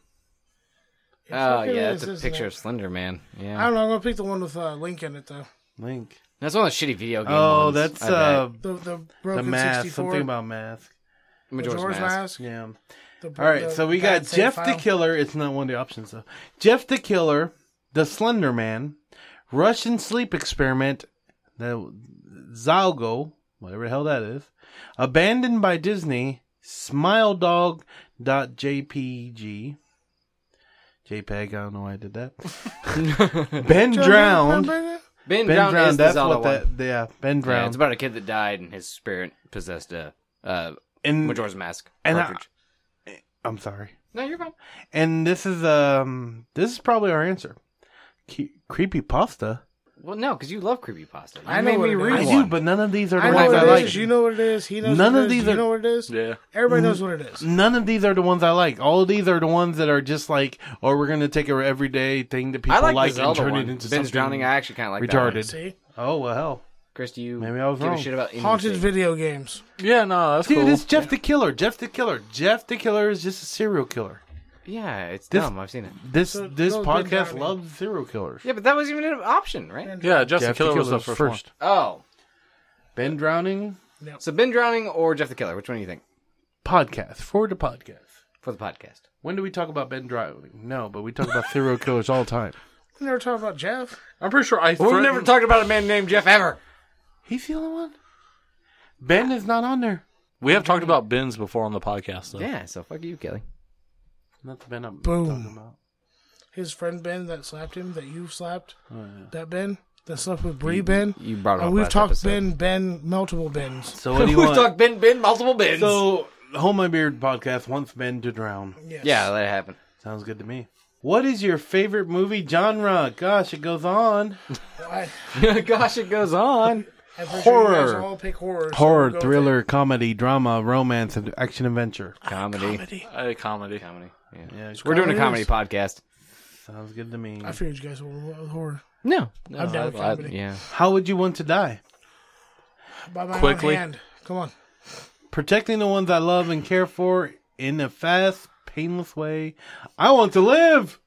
Oh fucking yeah, is, that's a isn't picture it? of Slender Man. I Yeah, don't know. I'm gonna pick the one with uh, Link in it though. Link. that's one of those shitty video game Oh, ones. that's I bet. uh The the the broken math. sixty-four. Something about math. Majora's, Majora's Mask. Mask. Yeah. The- All right, the so we bad got save Jeff file. the Killer. It's not one of the options though. Jeff the Killer, the Slender Man, Russian Sleep Experiment, the Zalgo, whatever the hell that is, Abandoned by Disney, SmileDog.jpg. JPEG, I don't know why I did that. Ben Drowned. Remember Ben, Ben Drowned, Drowned, is the that's Zelda what one. that, yeah, Ben Yeah, Drowned. it's about a kid that died and his spirit possessed a uh, and Majora's Mask and I- cartridge. I'm sorry. No, you're fine. And this is um this is probably our answer. Ke- creepypasta. Well, no, because you love creepypasta. You I know made what me it read is. I one. do, but none of these are I the know ones what I it like. is. You know what it is. He knows None what of it is. these You are- know what it is. Yeah. Everybody knows what it is. None of these are the ones I like. All of these are the ones that are just like, or we're gonna take a everyday thing that people I like, like, the and Zelda turn one. it into Ben's something Drowning. I actually kind of like retarded. that one. See? Oh well, hell. Chris, do you Maybe I was give wrong. a shit about any Haunted mistake? video games. Yeah, no, that's Dude, cool. it's Jeff the Killer. Jeff the Killer. Jeff the Killer is just a serial killer. Yeah, it's This- dumb. I've seen it. This So- this no, Ben podcast Drowning. loves serial killers. Yeah, but that wasn't even an option, right? Yeah, Jeff, Jeff the Killer was the Killer's first, one. Oh, Ben Drowning so Ben Drowning or Jeff the Killer? Which one do you think podcast for the podcast. for the podcast? When do we talk about Ben Drowning? No, but we talk about serial killers all the time. We never talk about Jeff. I'm pretty sure I We've threatened... never talked about a man named Jeff ever. He's the only one. Ben is not on there. We have talked about Ben's before on the podcast, though. Yeah, so fuck you, Kelly. Not the Ben I'm Boom. talking about. His friend Ben that slapped him, that you slapped. Oh, yeah. That Ben that slept with Bree Ben. You brought it And up we've last talked episode. Ben, Ben, multiple Bens. So what do you We've want? talked Ben, Ben, multiple Bens. So, Hold My Beard podcast wants Ben to drown. Yes. yeah, let it happen. Sounds good to me. What is your favorite movie genre? Gosh, it goes on. I, Gosh, it goes on. I'm pretty sure you guys Horror. all pick horror. so Horror, we'll go thriller, comedy, drama, romance, and action adventure. Comedy. with Comedy. A comedy. Comedy. Yeah. Yeah, We're doing a comedy comedy is- podcast. sounds good to me. I figured you guys were with horror. No. no I'm down with I- I- comedy. yeah. How would you want to die? By my Quickly. own hand. Come on. Protecting the ones I love and care for in a fast, painless way. I want to live!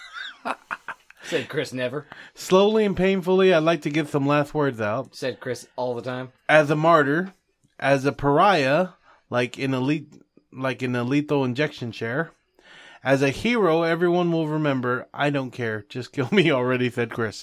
Said Chris never. Slowly and painfully, I'd like to get some last words out. Said Chris all the time. As a martyr, as a pariah, like in a le- like in a lethal injection chair. As a hero, everyone will remember, I don't care, just kill me already, said Chris.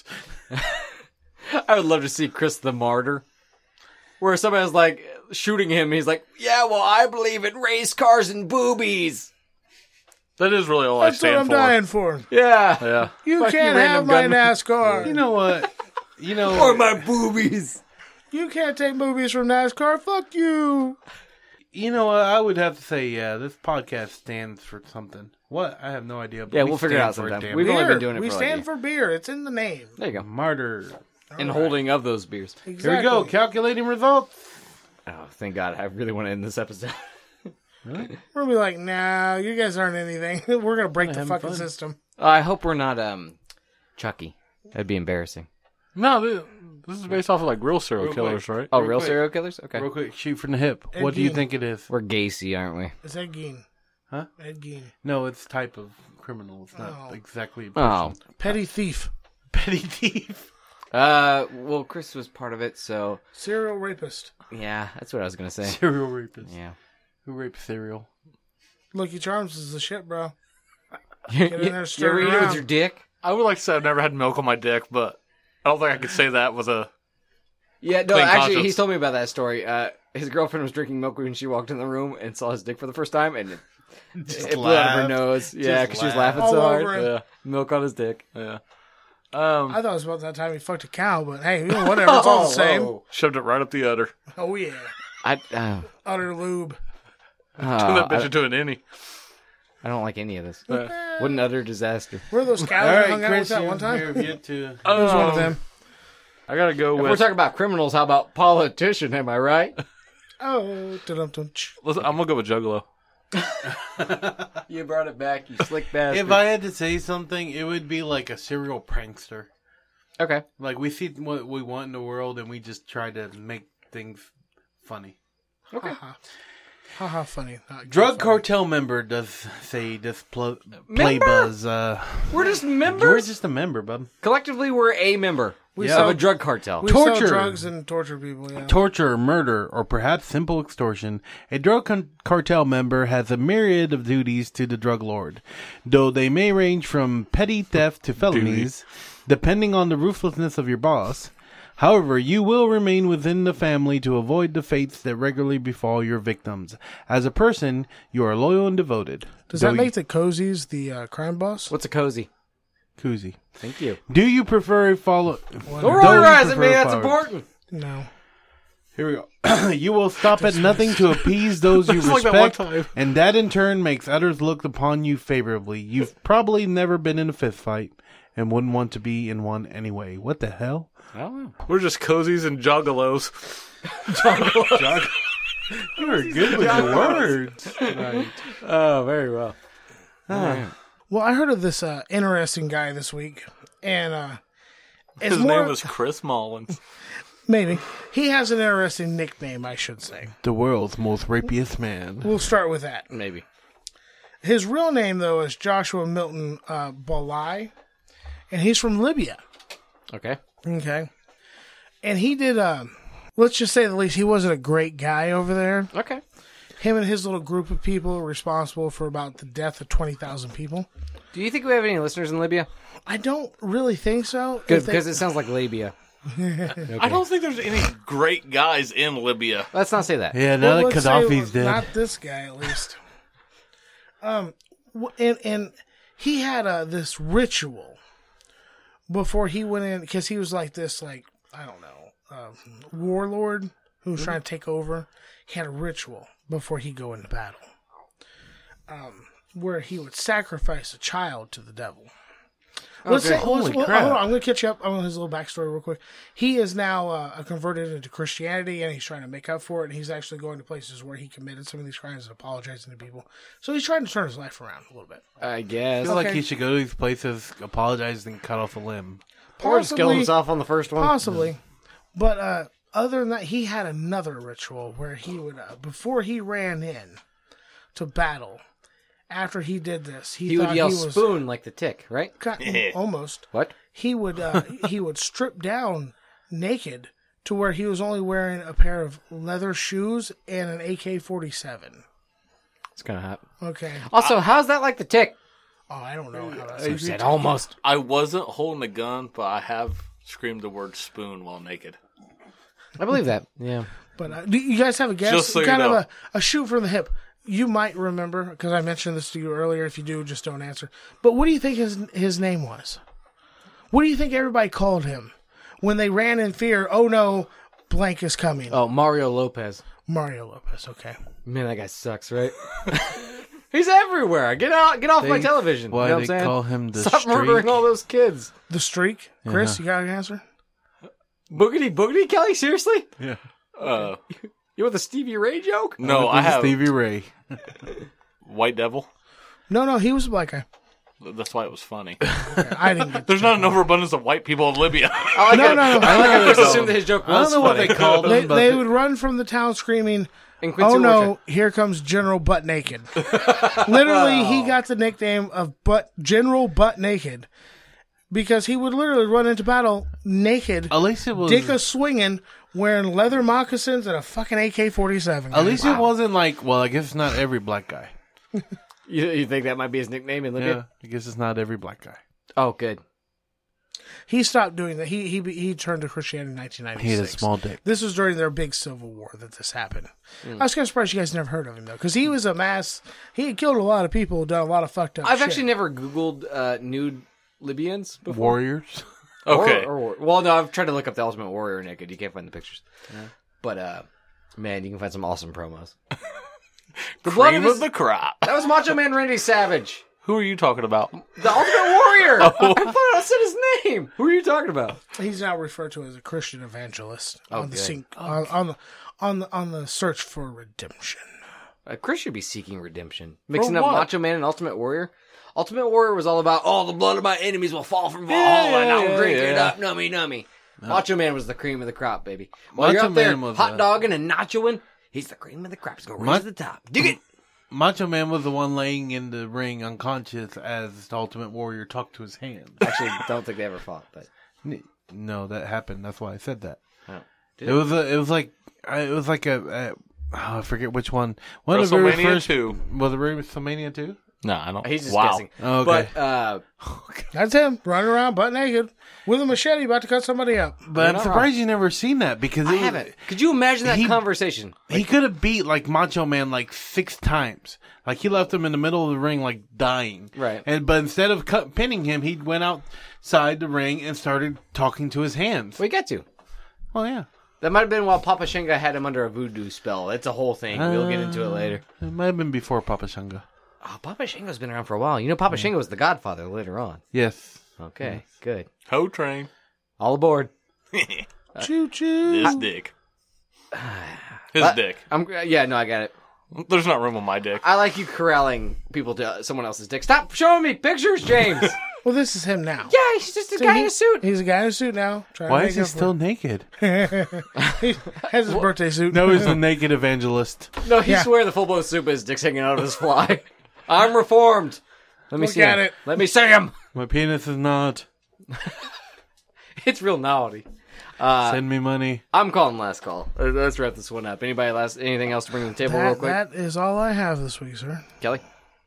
I would love to see Chris the Martyr. Where somebody's like shooting him, he's like, yeah, well, I believe in race cars and boobies. That is really all That's I stand what I'm for. dying for. Yeah. Yeah. You Fuck you, can't have random my gunman. NASCAR. You know what? You know, Or my boobies. You can't take movies from NASCAR. Fuck you. you know what? I would have to say, yeah, this podcast stands for something. What? I have no idea. But Yeah, we we'll figure it stand out for sometime. damn We've it. only Beer. been doing it we for like stand a- for beer. It's in the name. There you go. Martyr. And holding of those beers. Exactly. Here we go. Calculating results. Oh, thank God. I really want to end this episode. We're gonna be like, nah, you guys aren't anything. We're gonna break the having fucking fun. system. I hope we're not um, Chucky. That'd be embarrassing. No, this, this is based off of like real serial Real killers, quick. right? Oh, Real real quick. serial killers? Okay. Real quick, shoot from the hip. Ed What do you Gein. think it is? We're Gacy, aren't we? It's Ed Gein. Huh? Ed Gein. No, it's type of criminal. It's not Oh. exactly a Oh. person. Petty thief. Petty thief. Uh, well, Chris was part of it, so Serial rapist. yeah, that's what I was gonna say. Serial rapist. Yeah. Who raped cereal? Lucky Charms is the shit, bro. You, in there, you, you stir ever it eat it with around. your dick? I would like to say I've never had milk on my dick, but I don't think I could say that with a. Yeah, no, Clean actually, conscience. he told me about that story. Uh, his girlfriend was drinking milk when she walked in the room and saw his dick for the first time, and it, it blew out of her laugh. nose. Yeah, because she was laugh. laughing All so over hard. him. Yeah, Milk on his dick. yeah. Um, I thought it was about that time he fucked a cow, but hey, you know, whatever. It's all the same. whoa. shoved it right up the udder. Oh yeah, I, uh, utter lube. Turn uh, that bitch I, into an innie. I don't like any of this. Uh, What an utter disaster. Where are those cows All that right, hung out with Chris, that you, one time? you've yet to... It was one of um, them. I gotta go If with. we're talking about criminals, how about politician? Am I right? Oh, dum-dum. Listen, I'm gonna go with Juggalo. You brought it back, you slick bastard. If I had to say something, it would be like a serial prankster. Okay. Like, we see what we want in the world, and we just try to make things funny. Okay. Haha. Haha, funny. Not Drug funny. cartel member does say this pl- Member? play buzz. Uh, We're just you're members. just a member, bub. Collectively, we're a member We of sell- a drug cartel. We sell Torture. drugs and torture people. Yeah. Torture, murder, or perhaps simple extortion, a drug con- cartel member has a myriad of duties to the drug lord, though they may range from petty theft to felonies, depending on the ruthlessness of your boss. However, you will remain within the family to avoid the fates that regularly befall your victims. As a person, you are loyal and devoted. Does Though that make the cozies the uh, crime boss? What's a cozy? you- koozie? Thank you. Do you prefer follow? Don't Though you roll your eyes at prefer me. That's follow- important. No. Here we go. You will stop at nothing to appease those you It's like that one respect, time. and that in turn makes others look upon you favorably. You've probably never been in a fist fight, and wouldn't want to be in one anyway. What the hell? I don't know. We're just cozies and juggalos. You were good with your words. Right. Oh, very well. Well, I heard of this uh, interesting guy this week, and uh, it's His more, name was Chris Mullins. maybe he has an interesting nickname, I should say. The world's most rapiest man. We'll start with that. Maybe. His real name, though, is Joshua Milton uh, Bolai, and he's from Libya. Okay. Okay, and he did. Uh, let's just say the least, he wasn't a great guy over there. Okay. Him and his little group of people are responsible for about the death of twenty thousand people. Do you think we have any listeners in Libya? I don't really think so. Good, If they- because it sounds like labia. I don't think there's any great guys in Libya. Let's not say that. Yeah, Well, now that let's say Gaddafi's dead. Not this guy, at least. um, w- and and he had uh, this ritual before he went in, because he was like this, like I don't know, uh, warlord who was trying to take over. He had a ritual before he go into battle, um, where he would sacrifice a child to the devil. Let's Okay. say, Holy let's- well, crap. Hold on, I'm going to catch you up on his little backstory real quick. He is now uh, converted into Christianity, and he's trying to make up for it. And he's actually going to places where he committed some of these crimes and apologizing to people. So he's trying to turn his life around a little bit. I I guess. feel like Okay. he should go to these places, apologize, and cut off a limb. Or just kill himself on the first one. Possibly. But uh, other than that, he had another ritual where he would, uh, before he ran in to battle, after he did this, he, He would thought yell he was spoon like the tick, right? Cut- almost. What? He would uh, he would strip down naked to where he was only wearing a pair of leather shoes and an A K forty-seven. It's kind of hot. Okay. Also, how's that like the tick? Oh, I don't know how that's. You said almost. I wasn't holding a gun, but I have screamed the word spoon while naked. I believe that. Yeah. But uh, do you guys have a guess? Just so you kind know. of a, a shoot from the hip. You might remember, because I mentioned this to you earlier. If you do, just don't answer. But what do you think his his name was? What do you think everybody called him when they ran in fear? Oh no, blank is coming. Oh, Mario Lopez. Mario Lopez. Okay. Man, that guy sucks, right? He's everywhere. Get out! Get off my They- television. Why you know what they I'm saying? call him the Stop streak? murdering all those kids. The Streak. Chris, you got an answer? Boogity boogity, Kelly? Seriously? Yeah. Uh, You want the Stevie Ray joke? no, I have Stevie Ray. White Devil. No, no, he was a black guy. That's why it was funny. I didn't get. There's not an overabundance of white people in Libya. I like No, how- no, no. I like how Chris assumed that his joke I don't was know what funny. they called him, They, but they would run from the town screaming, In Quincy "Oh no! Orchard. Here comes General Butt Naked!" Literally, he got the nickname of Butt General Butt Naked because he would literally run into battle naked, at least it was. dick a swinging, wearing leather moccasins and a fucking A K forty-seven. At least it wasn't like. Well, I guess it's not every black guy. You, you think that might be his nickname in Libya? Yeah, I guess it's not every black guy. Oh, good. He stopped doing that. He he he turned to Christianity in nineteen ninety-six. He had a small dick. This was during their big civil war that this happened. Hmm. I was kind of surprised you guys never heard of him though, because he was a mass. He had killed a lot of people, done a lot of fucked up. I've shit. actually never Googled uh, nude Libyans before. Warriors. Okay. Or, or, well, no, I've tried to look up the Ultimate Warrior naked. You can't find the pictures. But, uh, man, you can find some awesome promos. The blood Cream of of his- the crop. That was Macho Man Randy Savage. Who are you talking about? The Ultimate Warrior! I thought I said his name. Who are you talking about? He's now referred to as a Christian evangelist Oh, on the good. sink, on, on the on the on the search for redemption. Uh, Chris should be seeking redemption. Mixing up what? Macho Man and Ultimate Warrior. Ultimate Warrior was all about, oh, the blood of my enemies will fall from Valhalla, Yeah, and I'll yeah, drink yeah. it up, nummy, nummy. Macho Man was the cream of the crop, baby. While you're Macho up there Man was, hot uh, dogging and nachoing, he's the cream of the crop. He's going to Ma- rise to the top. Dig it! Macho Man was the one laying in the ring unconscious as the Ultimate Warrior talked to his hand. Actually, don't think they ever fought, but... N- no, that happened. That's why I said that. Oh. Did It was a. It was like. I- It was like a. a oh, I forget which one. One of the very WrestleMania first. two. Was it WrestleMania two? No, I don't. He's just wow. guessing. Oh, okay. But, uh, That's him running around butt naked with a machete, about to cut somebody up. But You're I'm not surprised you never seen that because I it was- haven't. Could you imagine that He- conversation? He could have beat like Macho Man like six times. Like he left him in the middle of the ring like dying. Right. And but instead of cut, pinning him, he went outside the ring and started talking to his hands. We get to. Oh yeah. That might have been while Papa Shenga had him under a voodoo spell. It's a whole thing. We'll get into it later. It might have been before Papa Shunga. Oh, Papa Shenga's been around for a while. You know, Papa Shenga was the Godfather later on. Yes. Okay, good. Ho train. All aboard. Choo choo. This dick. His Uh, dick. I'm. Yeah, no, I got it. There's not room on my dick. I like you corralling people to someone else's dick. Stop showing me pictures, James. Well, this is him now. Yeah, he's just a So guy he- in a suit. He's a guy in a suit now. Trying Why to is he make up still naked? for- He has his birthday suit. No, he's a naked evangelist. No, he's Yeah. wearing the full blown suit, but his dick's hanging out of his fly. I'm reformed. Let me Look see at him. it. Let me see him. My penis is not. It's real naughty. Uh, Send me money. I'm calling last call. Uh, Let's wrap this one up. Anybody last anything else to bring to the table real That, quick? that is all I have this week, sir. Kelly?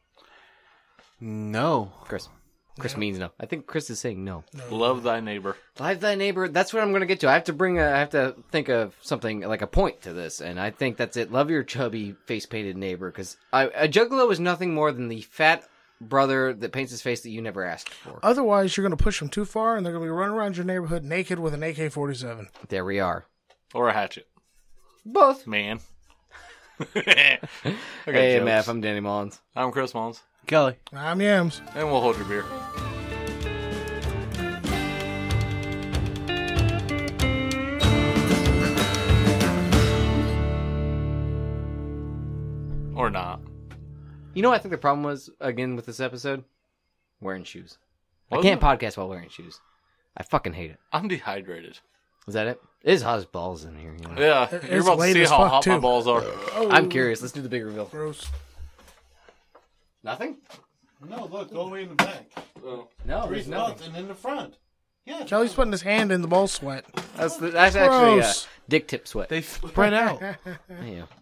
No. Chris. Chris means no. I think Chris is saying no. Love thy neighbor. Live thy neighbor. That's what I'm going to get to. I have to bring a, I have to think of something like a point to this, and I think that's it. Love your chubby face painted neighbor, because a juggalo is nothing more than the fat brother that paints his face that you never asked for. Otherwise, you're going to push them too far, and they're going to be running around your neighborhood naked with an A K forty-seven. There we are. Or a hatchet. Both. Man. I got Hey, jokes. M F, I'm Danny Mullins. I'm Chris Mullins. Kelly. I'm Yams. And we'll hold your beer. Or not. You know what I think the problem was, again, with this episode? Wearing shoes. I Was can't it? podcast while wearing shoes. I fucking hate it. I'm dehydrated. Is that it? It is hot as balls in here. You know? Yeah, It's you're about to late see as how fuck, hot my too. balls are. I'm curious. Let's do the big reveal. Gross. Nothing? No, look, go away in the back. No, Three there's nothing. spots and in the front. Yeah. Kelly's putting his hand in the ball sweat. That's, the, that's actually uh, Gross. dick tip sweat. They spread out. Yeah.